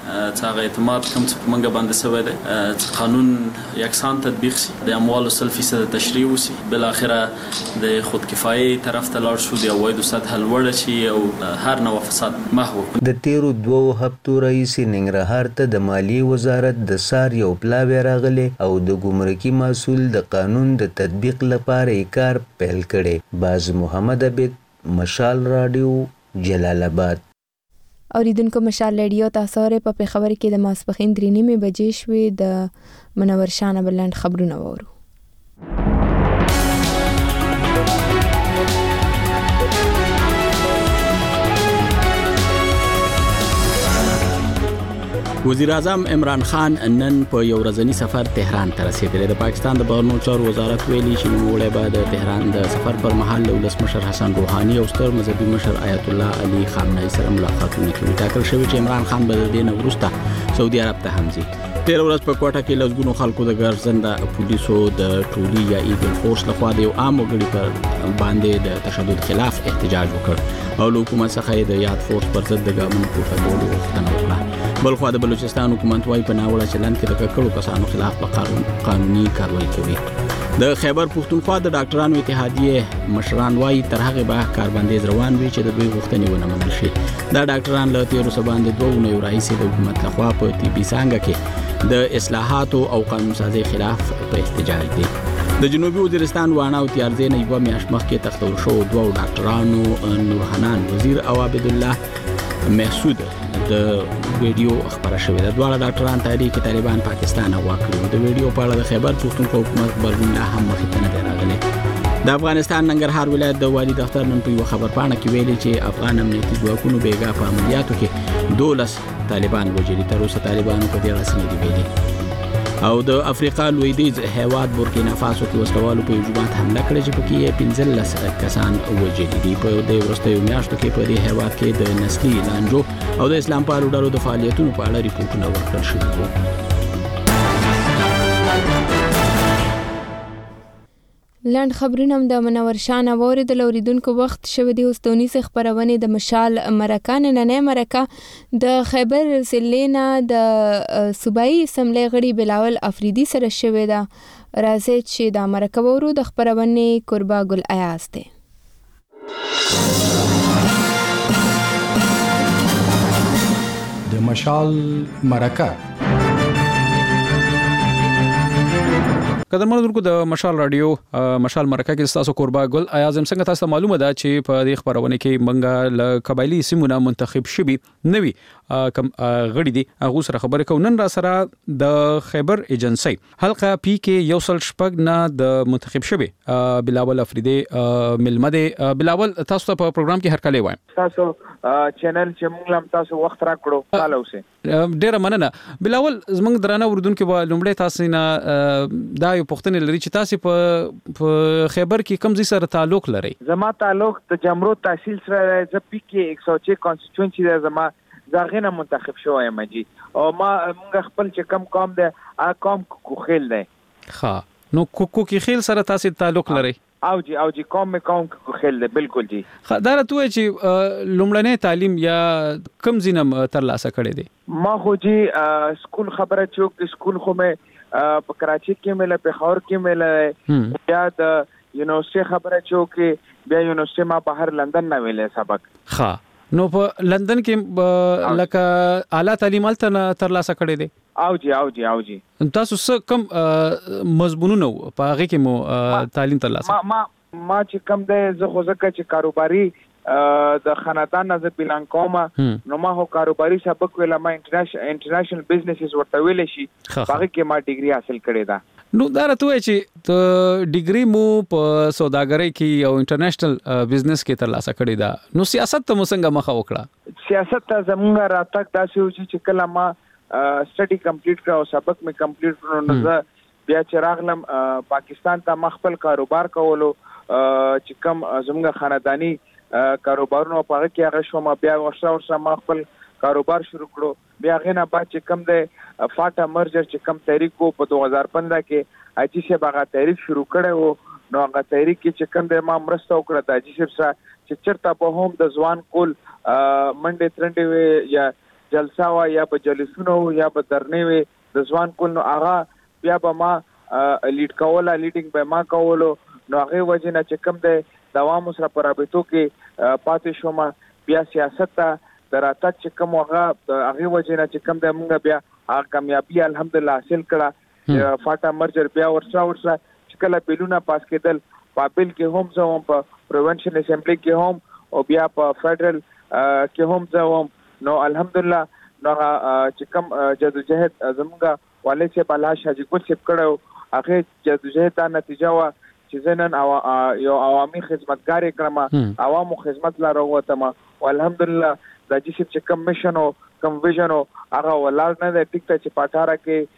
هغه اعتماد کوم څه منګه باندې سوی دی قانون یکسان تطبیق شي د اموالو 100% تشریح وشي بل اخره د خود کفایي طرف ته لاړ شو د عوایدو سطح لوړه شي او هر نوع فساد محو. د تیرو 2 هفتو رئیس ننګرهار ته د مالیې وزارت د سار یو پلاوی راغلی او د ګمرکي محصول د قانون د تطبیق لپاره کار پیل کړي. باز محمد عبید، مشال رادیو، جلال آباد. اوریدونکو مشال رادیو تاسو په پیښور کې د ماسپخین 3:30 بجې شوې د منور شانه بلند خبرونه وورو. وزیر اعظم عمران خان نن په یو ورځنی سفر تهران ته رسیدلی. د پاکستان د بهرنیو چارو وزارت ویلي چې نوموړی به د تهران د سفر پر مهال له ولسمشر حسن روحاني او ستر مذهبي مشر آیت الله علي خامنه‌ای سره ملاقاتونه کوي. ټاکل شوی چې عمران خان به د دې نه وروسته سعودي عرب ته هم ځي. تیر ورځ په کوټه کې لږ خلکو د ګرځنده پولیسو د ټولي یا ایګل فورس لخوا د یو عام وګړي پر باندې د تشدد خلاف احتجاج وکړ او له حکومت څخه د یاد فورس پر ضد د ګامونو پورته کولو غوښتنه وکړه. بلخوا د بلوچستان حکومت وايي په ناوړه چلند کې د ککړو کسانو خلاف په قانوني کاروایی کوي. د خیبر پښتونخوا د ډاکټرانو اتحادیې مشران وايي تر هغه به کاربندیز روان وي چې د دوی غوښتنې ونه منل شي. دا ډاکټران له تیرو سباندې 2 اونیو راهیسې د حکومت لخوا په طبي څانګه کې د اصلاحاتو او قانون سازي خلاف په احتجاج دي. د جنوبي وزیرستان وانا او تیارځای نه یو میاشت مخکې تختول شو 2 ډاکټرانو نورحنان وزیر او عبد الله محسود د ویډیو خبره شوې ده. دواړه ډاکټران تحریک طالبان پاکستان اغوا کړو. د ویډیو په اړه د خیبر پښتونخوا حکومت خبرونه هم مخې ته نه راغلي. د افغانستان ننګرهار ولایت د والي دفتر نن په یو خبرپاڼه کې ویلي چې افغان امنیتي ځواکونو بیګا په عملیاتو کې 12 طالبان وژلي. تر اوسه طالبانو په دې اړه څه نه دي ویلي. او د افریقا لویدیځ هیواد بورکینا فاسو کې وسلوالو په جماعت حمله کړې چې پکې 15 کسان وژلي دي. په دې وروستیو میاشتو کې په دې هیواد کې د نسلي لانجو او د اسلام پالو ډلو د فعالیتونو په اړه ریپورتونه ورکړل شوي وو. لاند خبرونه د منور شانه اوریدل. اوریدونکو وخت شوه دی اوستونی سه خبرونه د مشال مرکه نه مرکه د خیبر سلینا د صوبایي اسمبلی غړي بلاول افریدي سره شوه دا راځي چې د مرکه ورو د خبرونه قربا ګل ایاز ده. د مشال مرکه قدرمنو درکو د مشال رادیو مشال مرکه کې تاسو قربا ګل اعظم څنګه تاسو معلومه ده چې په دې خبرونه کې منګه ل قبایلی سیمونه منتخب شوي نوي کم غړي دي هغه سره خبرې کو. نن را سره د خیبر ایجنسی حلقه پی کې یو سل شپږ نه د منتخب شوي بلاول افریدي ملمده. بلاول تاسو ته په پروګرام کې هرکلی وایم. تاسو چینل چې موږ هم تاسو وخت را کړو تعالو سه ډیره مننه. بلاول زمنګ درانه وردونکو به لومړی تاسو نه دا یو پوښتنه لري چې تاسو په خیبر کې کوم ځای سره تعلق لري؟ زما تعلق د جمرو تحصیل سره ز پی کې 106 کانسټیټوئنسي ده. زما زاغینه منتخب شوی یم جی او ما موږ خپل چې کم قوم ده قوم کوخیل ده. ها نو کوخیل سره تاسو تعلق لري؟ او جی قوم کوخیل ده بالکل جی. دا راته چې لومړنۍ تعلیم یا کم زینم تر لاسه کړی دی؟ ما خو جی سکول خبره چوک سکول خو مې په کراچي کې مله پېښور کې مله بیا د یونیورسيټي خبره چوک بیا یونیورسيټي ما بهر لندن نه ویلې سبق. ها نو په لندن کې لکه اعلی تعلیم تر لاسه کړی دی؟ او جی تاسو څه کم مضمونونه په هغه کې مو تعلیم تر لاسه؟ ما چې کم ده زه خو ځکه چې کاروباري د خاندان نه بلان کومه نو ما هو کاروباري سبق ویل ما انټرنیشنل بزنسز ورته ویل شي هغه کې ما ډیګري حاصل کړې ده. نو دا راته چې ته ډیګري مو په سوداګرۍ کې او انټرنیشنل بزنس کې تر لاسه کړې ده. نو سیاست ته مو څنګه مخه وکړه؟ سیاست ته زموږ راتګ داسې چې کله ما سټډي کمپلیټ کړ او سبق مې کمپلیټ کړو نو بیا چې راغلم پاکستان ته مخبل کاروبار کولو چې کم زموږ خاندانی کاروبارونو په هغه کې هغه شوم بیا ورسره ما خپل کاروبار شروع کړو. بیا غینه بعد چې کم ده فاټا مرجر چې کم تحریک کو په 2015 کې اجي شه باغ تحریک شروع کړو نو هغه تحریک کې چې کم ده ما مرسته وکړه د اجي شه چې چرته په هم د ځوان کول منډه ترنډه یا جلسه وا یا به جلسونه یا به درنې وي د ځوان کول نو هغه بیا به ما لیډینګ به ما کولو نو هغه وجه نه چې کوم د عوامو سره په رابطو کې پاتې شوم بیا سیاست ته دراتک چې کوم هغه وجه نه چې کوم د موږ بیا کامیابی الحمدلله حاصل کړه فاټا مرجر بیا ورسره چې کله بیلونه پاس کېدل په بیل کې هم زوم په پروینشن اسمبلی کې هم او بیا په فدرل کې هم زوم نو الحمدلله نو چې کوم جدوجہد زموږ والي صاحب الله شاجي ګل صاحب کړو هغه جدوجہد ته نتیجه وا چې زنن یو عوامي خدمتګار کړم عوامو خدمت لا راوته ما الحمدلله د جسم چې کوم مشن او کوم ویژن او هغه ولر نه د ټیک ته چې پټاره کې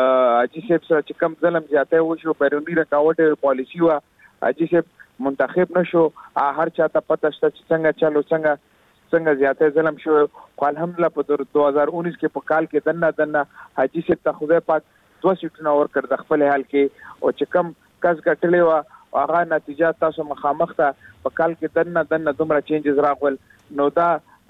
جسم سره چې کوم ظلم زیاته وشو بیرونی رکاوټ پالیسی وا جسم منتخب نشو هر چاته پته شته چې څنګه څنګه زیاته ظلم شو خو الحمدلله په 2019 کې په کال کې دنه حاجی صاحب ته خدای پاک 2 سیټونه ور کړ د خپل حال کې او چې کم کس ګټلې وا هغه نتیجه تاسو مخامخ ته په کال کې دنه دومره چینجز راغول نو دا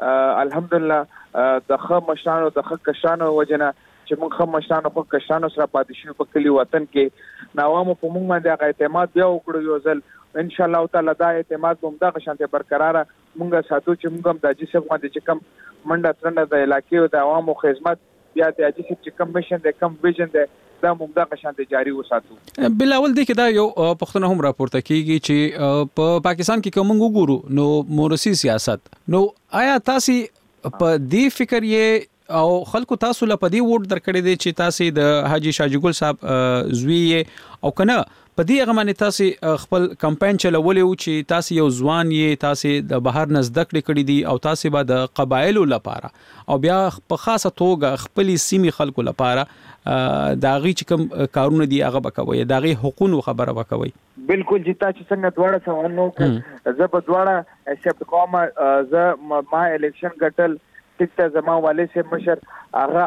الحمدلله د خه مشانو د خه کشانو وجنه چې موږ خه مشانو خو کشانو سره پاتې شو په کلی وطن کې نوامو په موږ باندې هغه اعتماد بیا وکړو یو ځل ان شاء الله تعالی دا اعتماد هم دا شانته برقرار موږ ساتو چې موږ هم د اجي صاحب باندې چې کم منډه ترنده د علاقې او د عوامو خدمت بیا د اجي صاحب چې کم مشن د کم ویژن د موږ دا شانته جاری وساتو بلاول دي کې دا یو پښتنه هم راپورته کیږي چې په پاکستان کې کوم وګورو نو مورثي سیاست نو آیا تاسو په دې فکر یې او خلکو تاسو له پدی ووټ درکړی دی چې تاسو د حاجی شاجي ګل صاحب زوی او کنه پدی هغه باندې تاسو خپل کمپاین چلولې او چې تاسو یو ځوان یې تاسو د بهر نزدک کړی دی او تاسو به د قبایلو لپاره او بیا په خاصه توګه خپل سیمې خلکو لپاره دا غي چې کوم کارونه دی هغه وکوي دا غي حقوقو خبره وکوي بالکل جتا چې څنګه دواړه سوالو زه په دواړه ایسپټ کوم زه ما الیکشن ګټل ټیکټه زما والي سے مشر هغه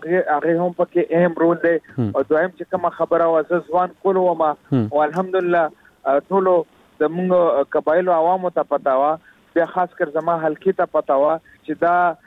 هم پکې اهم رول دی او دویم چې کوم خبره واسه ځوان کولو ما او الحمدلله ټولو د موږ قبایلو عوامو ته پتا وا بیا خاص کر زما حلقې ته پتا وا چې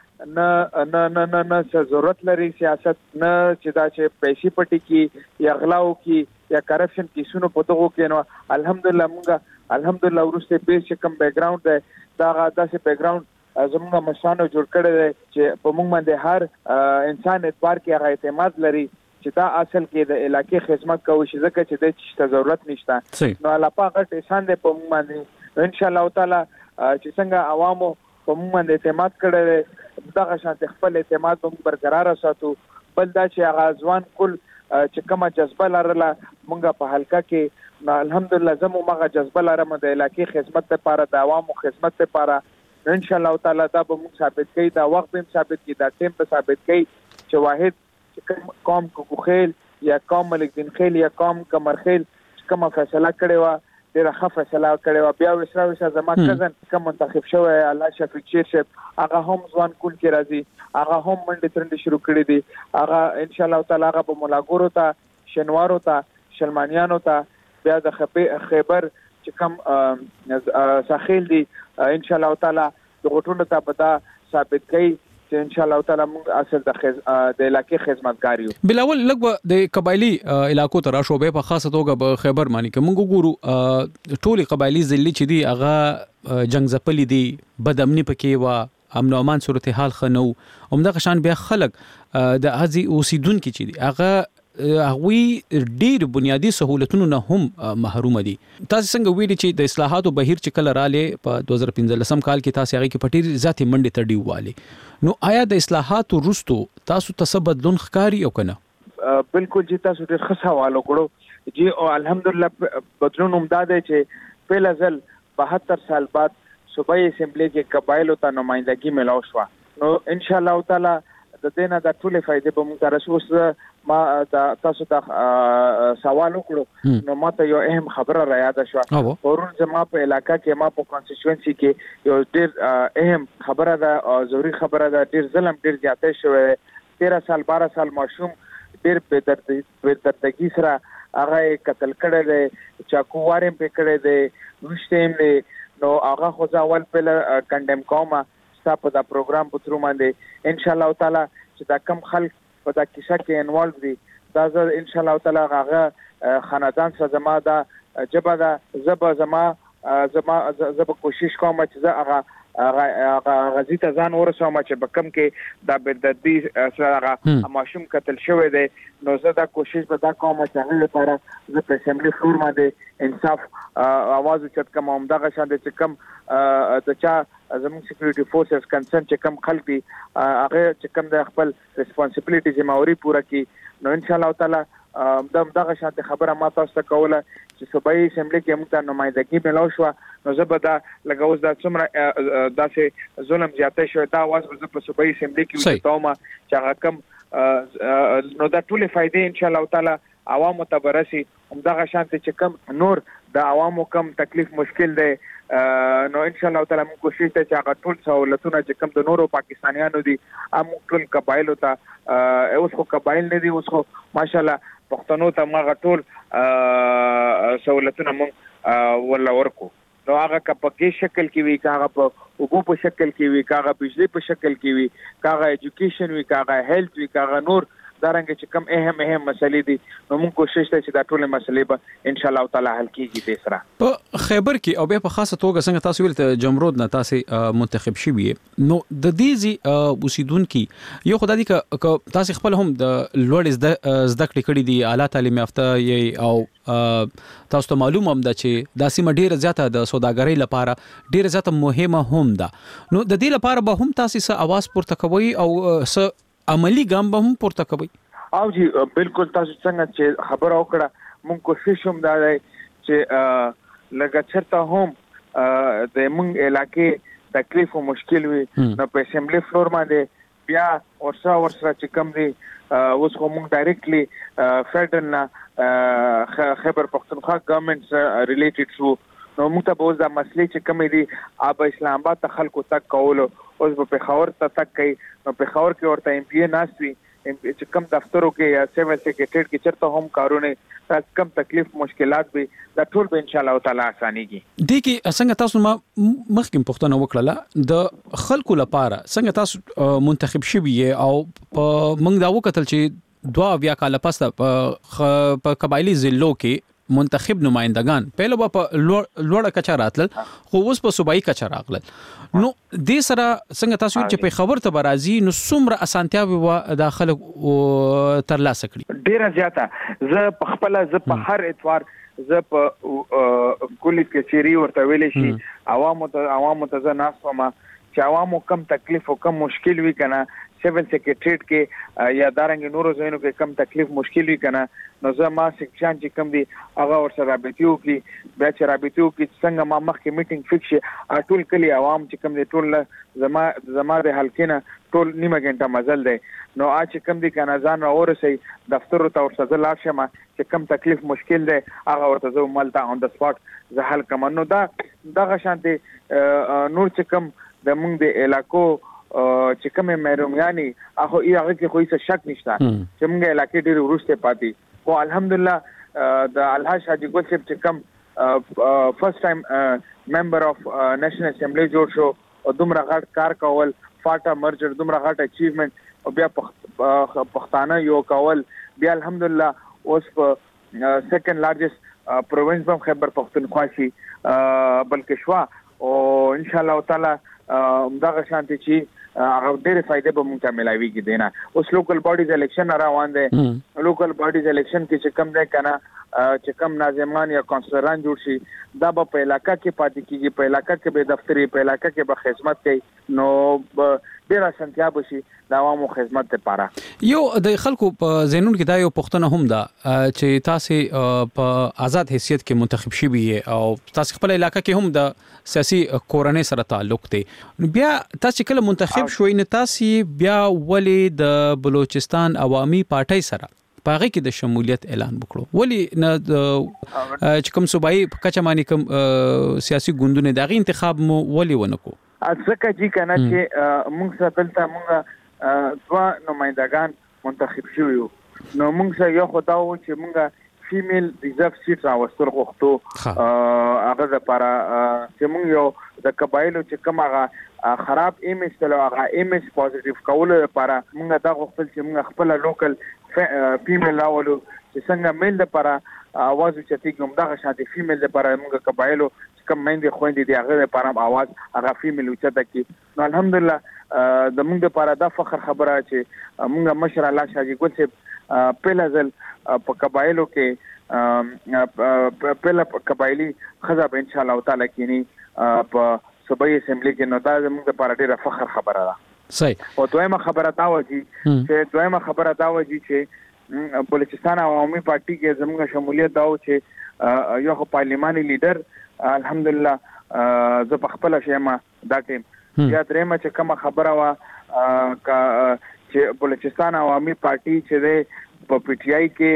دا نه ضرورت لري سیاست نه چې دا چې پیسې پټي کی یا غلاو کی یا کرپشن کی سونو پدغو کې نو الحمدلله موږ الحمدلله ورسته بیس کم بیک گراوند دی دا داسې بیک گراوند زموږ مشانو جوړ کړی دی چې په موږ باندې هر انسان اعتبار کې هغه اعتماد لري چې دا اصل کې د علاقې خدمت کوي چې ځکه چې د چشته ضرورت نشته نو الله پاک غټ احسان دی په موږ باندې ان شاء الله تعالی چې څنګه عوامو په موږ باندې اعتماد کړی دی دغه شان خپل اعتماد هم برقرار ساتو بل دا چې هغه ځوان کل چې کومه جذبه لرله موږ په حلقه کې نو الحمدلله زمو مغه جذبه لرم د علاقې خدمت لپاره د عوامو خدمت لپاره ان شاء الله تعالی دا به موږ ثابت کړي دا وخت به ثابت کړي دا ټیم به ثابت کړي چې واحد قوم کو خیل یا قوم ملک دین خیل یا قوم کمر خیل کومه فیصله کړي وا ډیره ښه فیصله کړي وا بیا وسره زما کزن کوم منتخب شوی الله شفیق شیر صاحب هغه هم ځوان کول کې راځي هغه هم منډه ترنده شروع کړي دي هغه ان شاء الله تعالی هغه به ملاګورو ته شنوارو ته شلمانیانو ته بیا د خیبر چې کوم ساحل دي ان شاء الله تعالی د غټونو ته پتا ثابت کړي چې ان شاء الله تعالی موږ اصل د علاقې خدمتګار یو بلاول لګ د قبایلی علاقو تر شوبې په خاصه توګه په خیبر باندې کې موږ ګورو ټولي قبایلی ځلې چې دي هغه جنگ زپلې دي بدامني پکې وا امن او امان صورتحال خنو همدغه شان بیا خلک د ازي اوسیدونکو چې دي هغه هغوی ډیر بنیادی سہولتونو نه هم محروم دي تاسو څنګه ویلي چې د اصلاحاتو بهیر چې کله رااله په 2015 کال کې تاسو هغه کې پټیر ذاتي منډه تړي واله نو آیا د اصلاحاتو رستو تاسو تسبدلون خکاری او کنه بالکل جی تاسو ډیر ښه سوال وکړو جی او الحمدلله بدلون امداد چې په لزل 72 سال بعد صوبایي اسمبلی کې قبایلو ته نمائندګي ملاو شو نو ان شاء الله تعالی د دینه د ټولې فائدې به موږ رسوس ما تاسو ته سوال وکړو نو ماته یو اهم خبره را یاد شو ورور زما په علاقہ کې ما په کانسټیټوئنسي کې یو ډیر اهم خبره ده ضروري خبره ده ډیر ظلم ډیر زیاته شوی 13 سال 12 سال ماشوم ډیر په دردګي سره هغه قتل کړي دي چاکو وارم په کړي دي وشتیم دي نو هغه خو ځاول په کندم کومه ستاسو په دا پروګرام په تر باندې ان شاء الله تعالی چې دا کم خلک په دا کیسه کې انوالو دي دا زه ان شاء الله تعالی هغه خاندان سره زما دا جبه دا زما کوشش کوم چې زه هغه غزي ته ځان ورسوم چې بکم کې دا بددي سره ماشوم قتل شوی دی نو زه دا کوشش به دا کوم چې هغه لپاره زه په اسمبلی فلور باندې انصاف आवाज چت کوم همدغه شان چې کم د چا زموږ سکیورټي فورسز کنسرن چې کم خلک دي هغه چې کم د خپل ریسپانسیبিলিټي ذمہواری پوره کړي نو ان شاء الله تعالی دغه شان خبره ما تاسو ته کوله چې صوبایي اسمبلی کې موږ ته نمائندګي ملو شو نو زه به دا لګوز دا څومره داسې ظلم زیاته شو دا आवाज به په صوبایي اسمبلی کې وتاوم چې هغه کم نو دا ټول فائدې ان شاء الله تعالی عوامو ته برسي همدغه شان چې کم نور د عوامو کم تکلیف مشکل دی نو ان شاء الله تعالی موږ کوشش ته چې هغه ټول سہولتونه چې کم د نورو پاکستانیانو دي موږ ټول قبایل ته اوس خو قبایل نه دي اوس خو ماشاءالله پښتنو ته موږ ټول سہولتونه موږ ولا ورکو نو هغه په شکل کې وی کاغه په وګو په شکل کې وی کاغه بجلی په شکل کې وی کاغه ایجوکیشن وی کاغه هیلث وی کاغه نور دارنګ چې کم اهم مسلې دي نو موږ کوشش ته چې دا ټول مسلې به ان شاء الله تعالی حل کیږي د سره په خیبر کې او به په خاصه توګه څنګه تاسو ویل ته جمرود نه تاسو منتخب شوی نو د دې اوسیدونکو یو خدای دې ک تاسو خپل هم د لوړ زده کړې کړې دي اعلی تعلیم یافته او تاسو ته معلوم هم ده چې دا سیمه ډیره زیاته د سوداګرۍ لپاره ډیره زیاته مهمه هم ده نو د دې لپاره به هم تاسو سره आवाज پورته کوي او س عملی ګام به هم پورته کوي او جی بالکل تاسو څنګه چې خبر اوکړه مونږ کوشش هم دا دی چې لږه چرته هم د مونږ علاقې تکلیف او مشکل وي نو په اسمبلی فلور باندې بیا ورسره چې کم دي اوس خو مونږ ډایرکټلی فدرال نه خیبر پختونخوا ګورنمنت سره ریلیټډ شو نو موږ ته به دا مسلې چې کومې دي اب اسلام آباد ته خلکو تک کولو اوس په پېښور ته تک کوي نو پېښور کې ورته ایم پی ای ناشوي چې کم دفترو کې یا سیول سیکریټریټ کې چرته هم کارونه تاسو کم تکلیف مشکلات به دا ټول به ان شاء الله تعالی اسانيږي د کې څنګه تاسو مخکې پښتنه وکړه د خلکو لپاره څنګه تاسو منتخب شوی او موږ دا وکتل چې 2 کال پس په قبایلی ضلعو کې منتخب نمائندگان پهله په لوړه کچا راتل خو اوس په صوبایي کچا راغلل نو د سره څنګه تاسو چې په خبر ته برازي نو څومره اسانتیا و داخله ترلاسه کړی ډیره زیاته زه په خپل په هر اتوار زه په کلی کچيري ورته ویلې شي عوامو ته زه ناسوم چې عوامو کم تکلیف او کم مشکل وی کنه سیول سیکریټریټ کې یا دارنګ نورو ځایونو کې کم تکلیف مشکل وی کنه نو زه ما سیکشن چې کم دي هغه ورسره رابطیو کې بیا چې رابطیو کې څنګه ما مخکې میټینګ فکس شي ټول کلی عوام چې کم دي ټول زما د حلقینه ټول نیمه غنټه مزل دی نو چې کم دي کنه ځان اورسي دفتر ته ورسره لاړ شم چې کم تکلیف مشکل دی هغه ورته زه ملته اون د سپاټ زه حل کوم نو دا غشانتي نور چې کم د مونږ د علاقو چې کومه مېرومیاني هغه کې خو هیڅ شک نشته چې موږ علاقې ډېر ورسته پاتې او الحمدلله د الحاج حاجی ګل صاحب چې کم فرست ټایم ممبر اف نېشنل اسمبلی جوړ شو او دومره غټ کار کول فاټا مرجر دومره غټ اچیومنت او بیا پښتانه یو کول بیا الحمدلله اوس په سیکنډ لارجست پروینس په خیبر پختونخوا شي بلکې شوا او ان شاء الله تعالی دغه شانتي چې هغه ډېر فائدې به مونږ ته ملایويږي دینا اوس لوکل باډیز الیکشن روان دي لوکل باډیز الیکشن کې چې کم ده کنه چې کم ناظمان یا کونسلران جوړ شي دا په علاقہ کې پاتې کیږي په علاقہ کې به دفتری په علاقہ کې به خدمت کوي نو ډېر اسانتیا بشي د عوامو خدمت لپاره یو د خلکو په زینون کې دا یو پښتنه هم ده چې تاسو په آزاد حیثیت کې منتخب شوي او تاسو خپل علاقہ کې هم د سیاسي کورنۍ سره تعلق دی بیا تاسو کله منتخب شوي نه تاسو بیا ولې د بلوچستان عوامي پارټي سره پاغه کې د شمولیت اعلان وکړو ولی نه چې کوم صوبایي کچمانی کوم سیاسي ګوندونه دغه انتخاب مو ولی ونکو ځکه چې کنه چې موږ سره دلته موږ دوا نمائندگان منتخب شوو نو موږ سره یو خدای و چې موږ فیمیل ریزرو سیټ راوستل غوښتو هغه لپاره چې موږ یو د قبایلو چې کوم هغه خراب ایمیج تلو هغه ایمیج پوزټیو کولو لپاره موږ دا غوښتل چې موږ خپل لوکل فیمیل راولو چې څنګه میل لپاره आवाज چتی کوم دا شانتي فیمیل لپاره موږ قبایلو کم مېندې خويندې دی هغه لپاره आवाज هغه فیمیل چته کی نو الحمدلله د موږ لپاره دا فخر خبره چې موږ مشر الله شاجي ګل صاحب په لازل په قبایلو کې په قبایلی خزاب ان شاء الله تعالی کینی په صوبایي اسمبلی کې نو دا موږ لپاره ډیره فخر خبره ده صحیح او دویمه خبره دا وږي چې بلوچستان عوامي پارټي کې زموږ شمولیت دا و چې یو پارلماني لیډر الحمدلله زه په خپل شیمه دا ټیم یا درېمه چې کوم خبره وا چې بلوچستان عوامي پارټي چې په پی ټی آی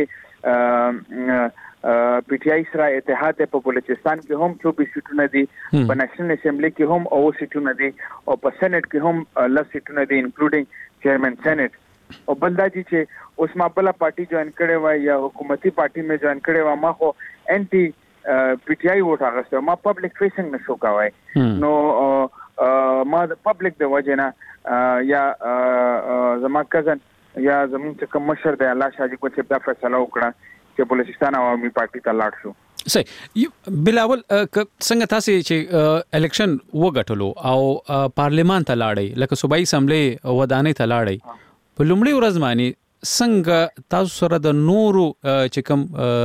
کې پی ټی آی سره اتحاد په بلوچستان کې هم 24 سیټونه دي په نېشنل اسمبلی کې هم او سیټونه دي او په سېنات کې هم 10 سیټونه دي انکلوډینګ چیرمن سېنات او بل دا چې اوس ما بل پارټي جوائن کړي وای یا حکومتي پارټي مې جوائن کړي و ما خو انټي پی ټی آی ووټ اغسته ما پبلک فیسنګ نشو کوي نو ما د پبلک د وجنه یا زما کزن یا زمون چې کوم مشر دی الله شاجي کو چې دا فیصله وکړه چې بلوچستان عوامي پارټي ته لاړ شو صحیح بلاول څنګه تاسو چې الیکشن وګټلو او پارلیمان ته لاړی لکه صوبایي اسمبلی ودانۍ ته لاړی په لومړي ورځ باندې څنګه تاسو سره د نورو چې کوم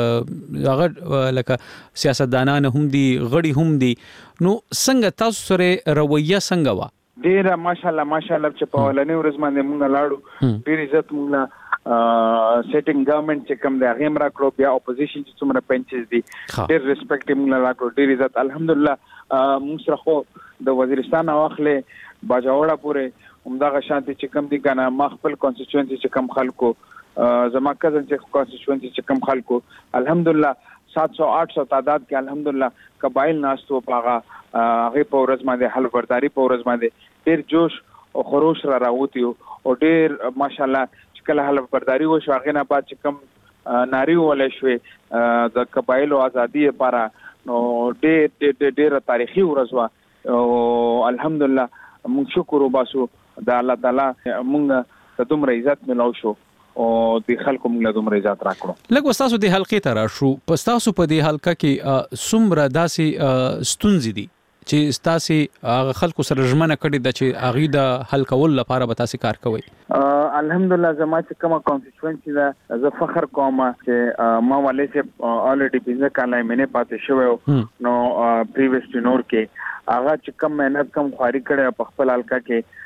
هغه لکه سیاستدانان هم دي غړي هم دي نو څنګه تاسو سره رویه څنګه وا ډیره ماشاءالله چې په ولنې ورځ باندې مونږ لاړو ډیر عزت مونږ سیټینګ ګورنمنت چې کوم دی هغه مرا کړو بیا اپوزیشن چې څومره پنچز دي ډیر ریسپیکټ مونږ لاړو ډیر عزت الحمدلله موږ سره خو د وزیرستان واخلې باجوړه پورې همدغه شانتي چې کوم دي کنه ما خپل کانسټیټوئنسي چې کوم خلکو زما کزن چې کانسټیټوئنسي چې کوم خلکو الحمدلله 700-800 تعداد کې الحمدلله قبایل ناستو پاغه هغه په ورځ باندې حل برداري په ورځ باندې ډیر جوش او خروش را راوتی او ډیر ماشاءالله چې کله حل برداري وشو هغه نه بعد چې کوم ناری ولې شوې د قبایلو ازادي لپاره نو ډیر تاریخي ورځ وا او الحمدلله موږ شکر وباسو د الله تعالی موږ ته دومره عزت ملو شو او د خلکو موږ دومره عزت راکړو لکه تاسو د حلقې ته راشو پس تاسو په دې حلقه کې څومره داسې ستونزې دي چې تاسو هغه خلکو سره ژمنه کړې ده چې هغه د حل کول لپاره به تاسو کار کوئ الحمدلله زما چې کومه کانسټیټوئنسي ده زه فخر کوم چې ما والي چې الریډي بزنس کالای مې پاتې شوی نو پریویس ټینور کې هغه چې کوم مهنت کوم خواري کړې په خپل حلقه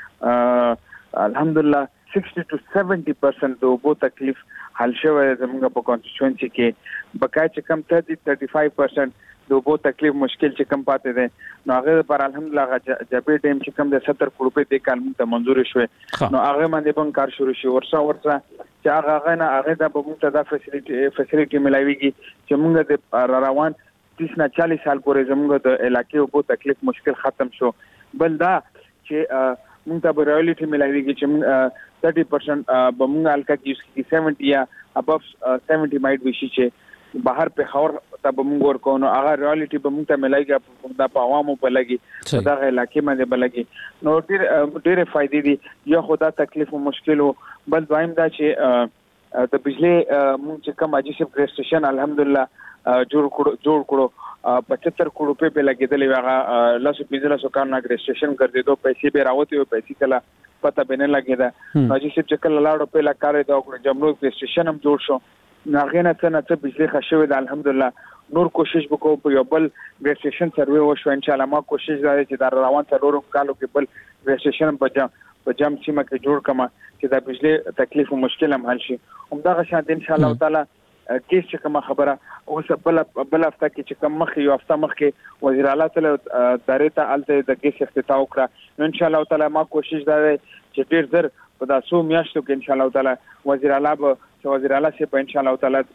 کې الحمدلله 60 to 70% د وبو تکلیف حل شوی زموږ په کانسټیټوئنسي کې بقای چې کم 30-35% د وبو تکلیف مشکل چې کم پاتې ده نو هغه پر الحمدلله جبې ټیم چې کم د 70 کروڑ په دې کال موږ ته منزور شوه نو هغه باندې بن کار شروع شو ورڅ چې هغه نه هغه د موږ ته د فیسیلیټي ملایويږي چې موږ د روان 30 نه 40 سال پورې زموږ د علاقې وبو تکلیف مشکل ختم شو بل دا چې موږ ته ریالټي ملایويږي چې 30% به موږ الکا کې 70 یا اباف 70 مایټ وشي چې بهر په خور ته به موږ ورکو نو هغه ریالټي به موږ ته ملایږي د په عوامو په لګي دا علاقې باندې بلګي نو ډېر فائدې دي یو خدا تکلیف او مشکل بل وایم دا چې د بجلی موږ چې کوم اجي سب ریجستریشن الحمدلله جوړ کړو 75 کروڑ په لګیدلې هغه لاسو پیځله سو کار نه ریجستریشن ګرځیدو پیسې به راوته او پیسې کله پته بنه لګیدا اجي سب چې کله لاړو په لکار دا جملو ریجستریشن هم جوړ شو ناغینه څنګه بجلی خښوي د الحمدلله نور کوشش وکړو په یو بل ریجستریشن سروي وشو ان شاء الله ما کوشش لري چې دا روان څلورو کالو کې بل ریجستریشن په جام سیمه کې جوړ کما چې دا بجلی تکلیف او مشکل هم حل شي همدغه شان ان شاء الله تعالی کیس چې کوم خبره اوس بل هفته کې چې کوم مخ یو هفته مخ کې وزیر اعلی ته دارې ته الته د کیس افتتاح وکړه نو ان شاء الله تعالی ما کوشش لري چې ډیر زر په تاسو میاشتو کې ان شاء الله تعالی وزیر اعلی سے په ان شاء الله تعالی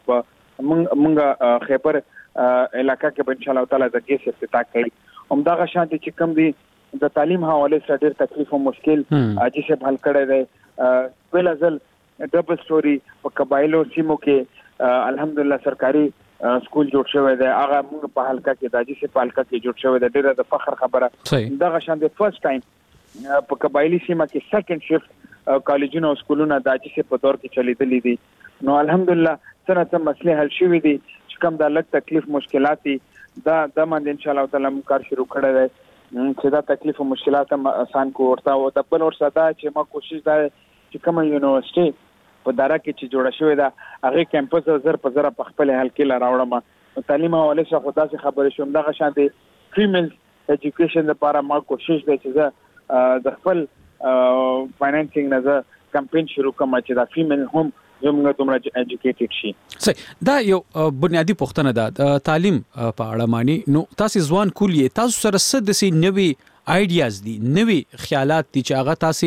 مونږ خیبر علاقہ کې ان شاء الله تعالی د کیس افتتاح کوي همدغه شانتي چې کوم دي د تعلیم حواله سره ډیر تکلیف او مشکل اجي سے حل کړی دی بل ازل ډبل سټوري په قبایلو سیمو کې الحمدلله سرکاري سکول جوړ شوی دی هغه موږ په حلقه کې د اجي سے په حلقه کې جوړ شوی دی ډیره د فخر خبره دغه شان د فرست ټایم په قبایلی سیمه کې سیکنډ شفت کالجونه او سکولونه د اجازه په دور کې چلیدلې دي نو الحمدلله څنګه مسلې حل شوې دي چې کوم د لږ تکلیف مشکلات دي دا باندې ان شاء الله تعالی موږ کار شروع کړی دی چې دا تکلیف او مشکلات هم آسان کو ورته او د بل ور صدا چې ما کوشش دا چې کوم یونیورسيټي په دارا کې چې جوړه شوې ده هغه کیمپس زر په زر په خپل حل کې راوړم تعلیم حواله څخه خدا سي خبرې شوم دغه شان دي فیمیل ایجوکیشن لپاره ما کوشش دی چې د خپل فاینانسینګ نه کمپاین شروع کوم چې دا فیمیل هم زموږ دومره ایجوکیټډ شي. صحیح دا یو بنیادی پوښتنه ده تعلیم په اړه معنی نو تاسو ځوان کلیه تاسو سره څه د سي نوي آیډیاز دي نوي خیالات دي چې هغه تاسو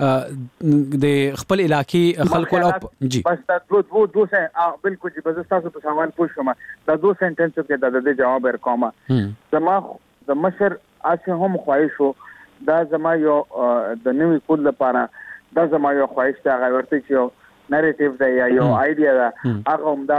د خپل علاقې خلکو او جی بس دا دوه بالکل جی بس تاسو په سوال پوښتم دا دوه سنټنس کې د جواب ورکوم زما د مشر اسی هم خواهش دا زما یو د نوي کول لپاره دا زما یو خواهش ته هغه ورته چې نریټیو دی یا یو آیډیا ده هغه هم دا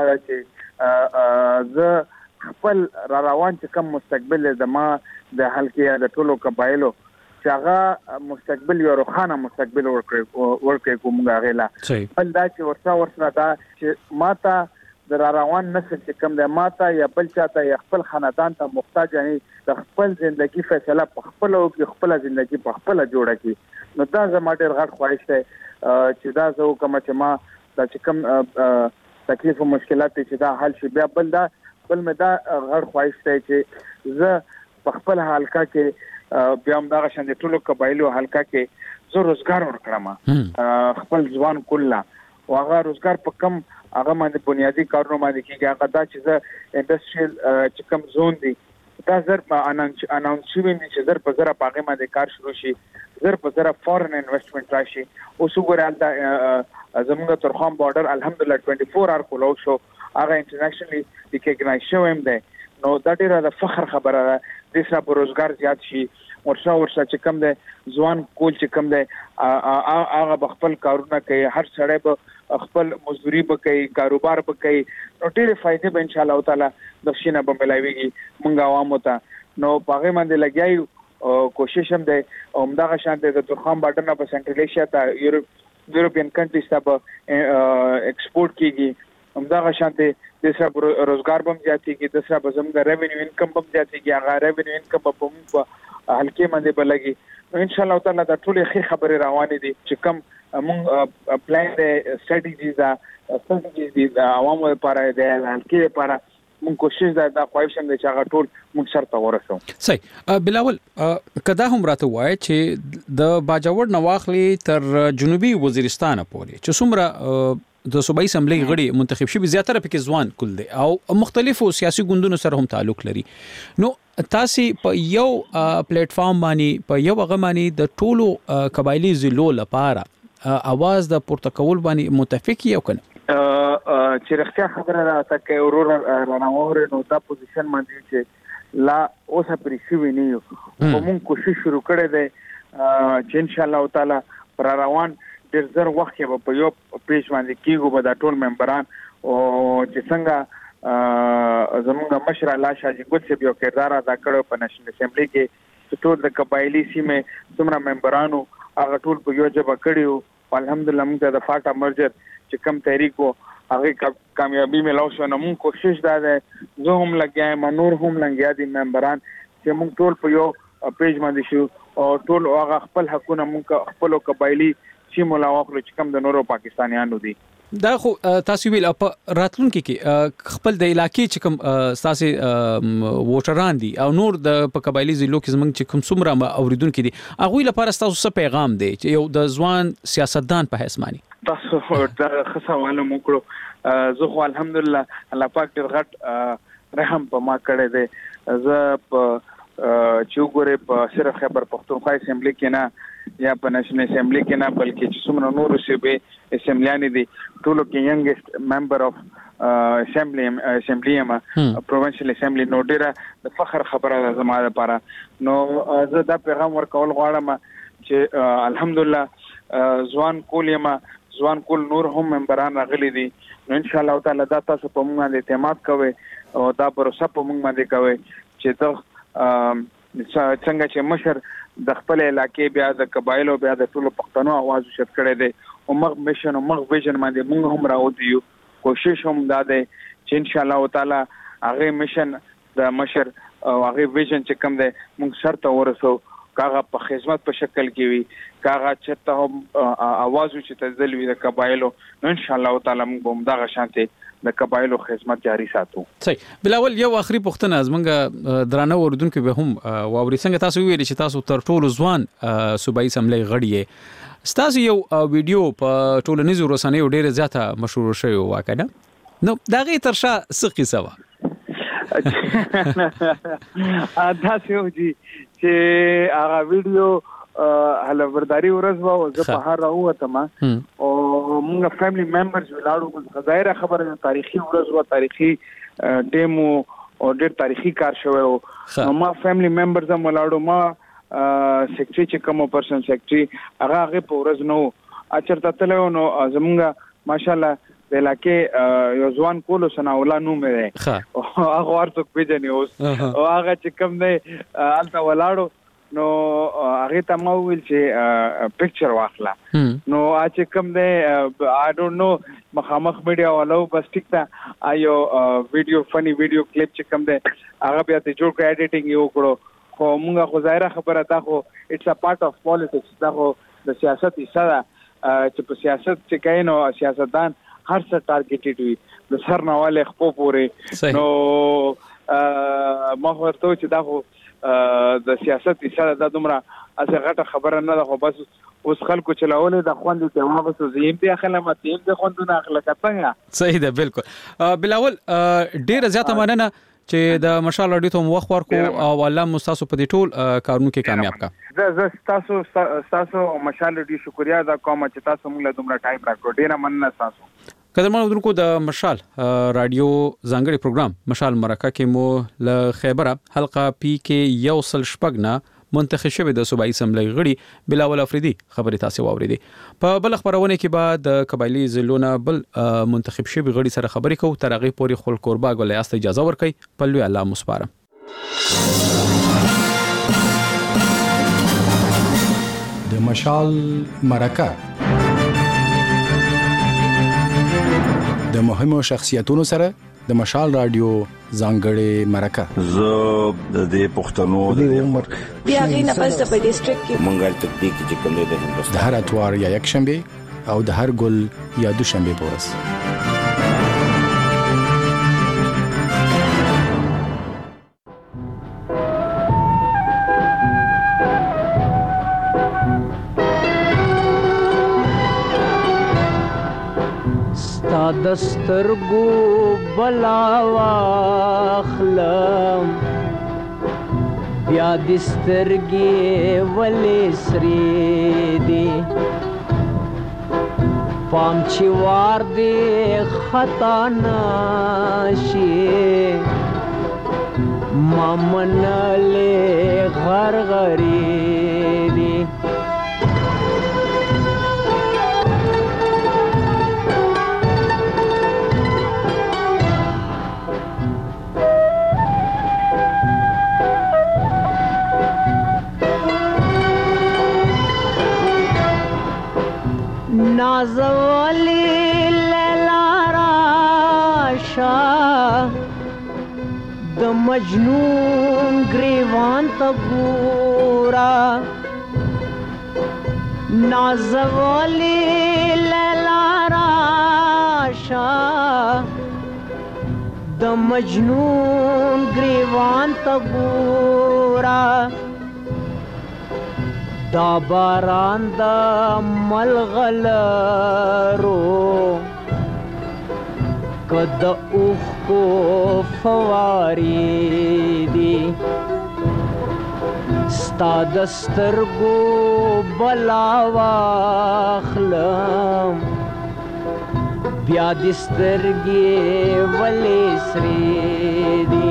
چې زه خپل روان چې کوم مستقبل د ما د حلقې د ټولو قبایلو چې هغه مستقبل یو روښانه مستقبل ورکړي کومه غیلا بل دا چې ورسره دا چې ماته د روان نسل چې کوم د ماته یا بل چاته یا خپل خاندان ته محتاج یعنی د خپل ژوندۍ فیصله په خپل او خپل ژوندۍ په خپل جوړه کی نو دا زما ډېر غټ خواهش دی چې دا زه کوم چې ما د چې کوم تکلیف او مشکلات چې دا حل شي بیا بل مې دا غړ خواهش دی چې زه په خپل حلقه کې بیا هم دا شان د ټولو قبایلو حلقه کې زه روزګار ورکړم خپل ځوان کله او هغه روزګار په کم هغه باندې بنیادی کارونه باندې کېږي هغه دا چې زه انډستریال چې کوم زون دی دا زر په اناونس شوی چې زر په زر په هغه باندې کار شروع شي زر په زر فورن انویسټمنټ راشي او وګورئ دا زموږ ترخام بارډر الحمدلله 24 اور کولو شو هغه انټرنیشنلی ریکګنایز شوم دی نو دا ډیره د فخر خبره ده د سره په روزګار زیات شي ورسره چې کم دی ځوان کول چې کم دی هغه بخپل کارونه کوي هر سړی به خپل مزدوري به کوي کاروبار به کوي نو ډیره فائدې به ان شاء الله تعالی د شینه به ملایويږي مونږ عوامو ته نو پاغه باندې لګیایو کوشش هم دی او همدغه شان د ترخام بارډر نه په سنټرل ایشیا ته یورپین کنټریز ته به ایکسپورټ کیږي همدغه شان د سره روزګار بم زیاتېږي د سره به زموږ ریونیو انکم بم زیاتېږي هغه ریونیو انکم په موږ حلقې باندې بلګي نو ان شاء الله تعالی دا ټول ښه خبره روانه دي چې کوم موږ پلان د سټریټیز دي د عوامو لپاره د حلقې لپاره مونږ کوشش دا خواهش هم چې هغه ټول مونږ سره ورسو. صحیح بلاول کدا هم راته وای چې د باجوړ نواخلی تر جنوبي وزیرستان پورې چې څومره د صوبایي اسمبلی غړي منتخب شي زیاتره پکې ځوان کول دي او مختلفو سیاسي ګوندونو سره هم تعلق لري نو تاسو په یو پلیټ فارم باندې په یو غمانی د ټولو قبایلی ضلعو لپاره اواز د پورتکول باندې متفق یو کنه چې رښتیا خبره راته کوي ورور راناور نو دا پوزیشن باندې چې لا اوسه پرې شوی نه یو موږ کوشش شروع کړی دی چې ان شاء الله تعالی پر روان ډېر زر وخت کې په یو پیج باندې کېږو به دا ټول ممبران او چې څنګه زموږ مشر الله شاجي ګل چې یو کردار ادا کړو په نېشنل اسمبلی کې ټول د قبایلی سیمه څومره ممبرانو هغه ټول په یو ځای کړیو الحمدلله موږ د فاټا مرجر چې کم تحریک وو هغه کامیابی ملو شو نو موږ کوشش دا ده زه هم لګیایم نور هم لګیا دي ممبران چې موږ ټول په یو پیج باندې شو او ټول هغه خپل حقونه موږ خپل قبایلی چې مولا واخلو چې کم د نورو پاکستانیانو دي دا خو تاسو ویل په راتلونکو کې خپل د علاقې چې کوم تاسو ووټران دي او نور د په قبایلی ضلعو کې زمونږ چې کوم څومره اوریدونکو دي هغه لپاره تاسو څه پیغام دی چې یو د ځوان سیاستدان په حیث مانی تاسو دا خصواله موکړو زه خو الحمدلله الله پاک دې غټ رحم په ما کړی دی زه په چوغورې په صرف خیبر پختونخوا اسمبلی کې نه یا په نېشنل اسمبلی کې نه بلکې چې څومره نور صوبې اسمبلیان دي ټولو کې ینګست ممبر اف اسمبلی ما پروینشل اسمبلی نو ډیره د فخر خبره ده زما لپاره نو زه دا پیغام ورکول غواړم چې الحمدلله ځوان کول نور هم ممبران راغلي دي نو ان شاء الله تعالی دا تاسو په موږ باندې اعتماد کوئ او دا پروسه په موږ باندې کوئ چې ته څنګه چې مشر د خپل علاقې بیا د قبایلو بیا د ټولو پښتنو आवाज اوچت کړی دی او مغ میشن او مغ ویژن باندې موږ هم راوځو کوشش هم دا دی چې ان شاء الله تعالی هغه میشن د مشر او هغه ویژن چې کوم دی موږ شرط ورسو کاغه په خدمت په شکل کې وي کاغه چې ته هم आवाज اوچت ځلوي د قبایلو نو ان شاء الله تعالی موږ هم دا شانته د قبایلو خدمت جاری ساتو. صحیح. بلاول یو اخري پوښتنه زمونږ درانه اوردونکو به هم واوري څنګه تاسو ویل چې تاسو تر ټولو ځوان صوبایي اسمبلی غړي یې تاسو یو ویډیو په ټولنیزو رسنیو ډیره زیاته مشهور شوی واکنه نو دا غي ترشا څه قصه وا تاسو وځي چې هغه ویډیو هلبرداري ورځ و زه په هر راوته ما او موږ فیملی ممبرز ولاړو ظاهره خبره تاریخي ورځ و تاریخي ډیمو او ډېر تاریخي کار شوی او ما فیملی ممبرز هم ولاړو ما سیکریټری چې کوم پرسن سیکریټری هغه په ورځ نو اچرته تلو نو زمونږ ماشاءالله د علاقې یو ځوان کولو سنا ولا نو مې او هغه ورته پیژنې اوس او هغه چې کوم نه الته ولاړو نو هغه ته مو ویل چې پکچر واخلا نو چې کوم نه آی ډونټ نو مخامخ میډیا والو بس ټیک تا ایو ویډیو فنی ویډیو کلیپ چې کوم نه هغه بیا ته جوړ کړ ایډیټینګ یو کړو خو موږ خو ظاهره خبره ده خو اټس ا پارت اف پالیټکس دا خو د سیاست حصہ ده چې په سیاست چې کینو سیاستدان هر څه ټارګټډ وي د سر نواله خپو پورې نو ما ورته چې دا خو د سیاست حصہ ده دومره اسه غټه خبره نه ده خو بس اوس خلکو چلاولې د خوندې ته واپس زیم دی خلک تیم د خوندونه اخلاق څنګه صحیح ده بالکل بلاول ډیره زیاته مننه چې د مشال رادیو ته وخت ورکو او الله مستاسو په دې ټول کارونو کې کامیاب کا زه تاسو مشال رادیو شکریا ادا کوم چې تاسو موږ له دومره ټایم راکړو ډیره مننه تاسو قدرمن اورونکو د مشال رادیو ځانګړي پروګرام مشال مرکه کې مو له خیبره حلقه پی کې یو سل شپږ منتخب شوی د صوبایي اسمبلی غړي بلاول افریدي خبري تاسو واوریدي په بل خبرونه کې بعد د قبایلی ضلعونو بل منتخب شوی غړي سره خبري کو ترغه پوری خپل قربا غولې است اجازه ورکړي په لوی الله مسپارم د مشال مرکه د مهمو شخصیتونو سره د مشال رادیو ځانګړي مرکه زه د دې پښتنو د عمر بیا غینه پس په ډیسټریکټ کې مونږه تطبیق چې کوم د هندوستان د هر اتوار یا یک شنبه او د هر ګل یا دوشنبه په ورځ دسترګو بلاوا خلم بیا دسترګې ولې سری دی پام چې وار دی خطا نشي مامنلې غرغری دی نازولی لیلا راشا د مجنون گریوان تا گورا نازولی لیلا راشا د مجنون گریوان تا گورا دا باران دا ملغلرو کد اوخ کو فواری دی ستا دسترگو بلاواخلم بیا دسترگی ولی سری دی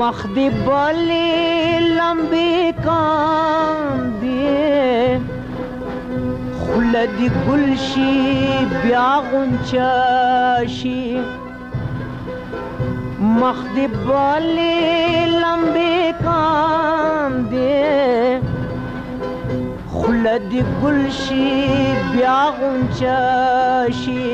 مخ دی بلې لمبې کاندې خوله دی ګل شي بیا غونچه شي مخ دی بلې لمبې کاندې خوله دی ګل شي بیا غونچه شي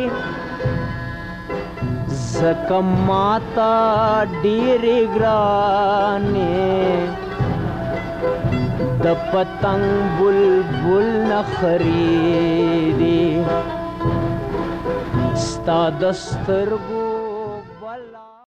زکه ماته ډېرې ګرانې د پتنګ بلبل نه خریدې ستا د سترګو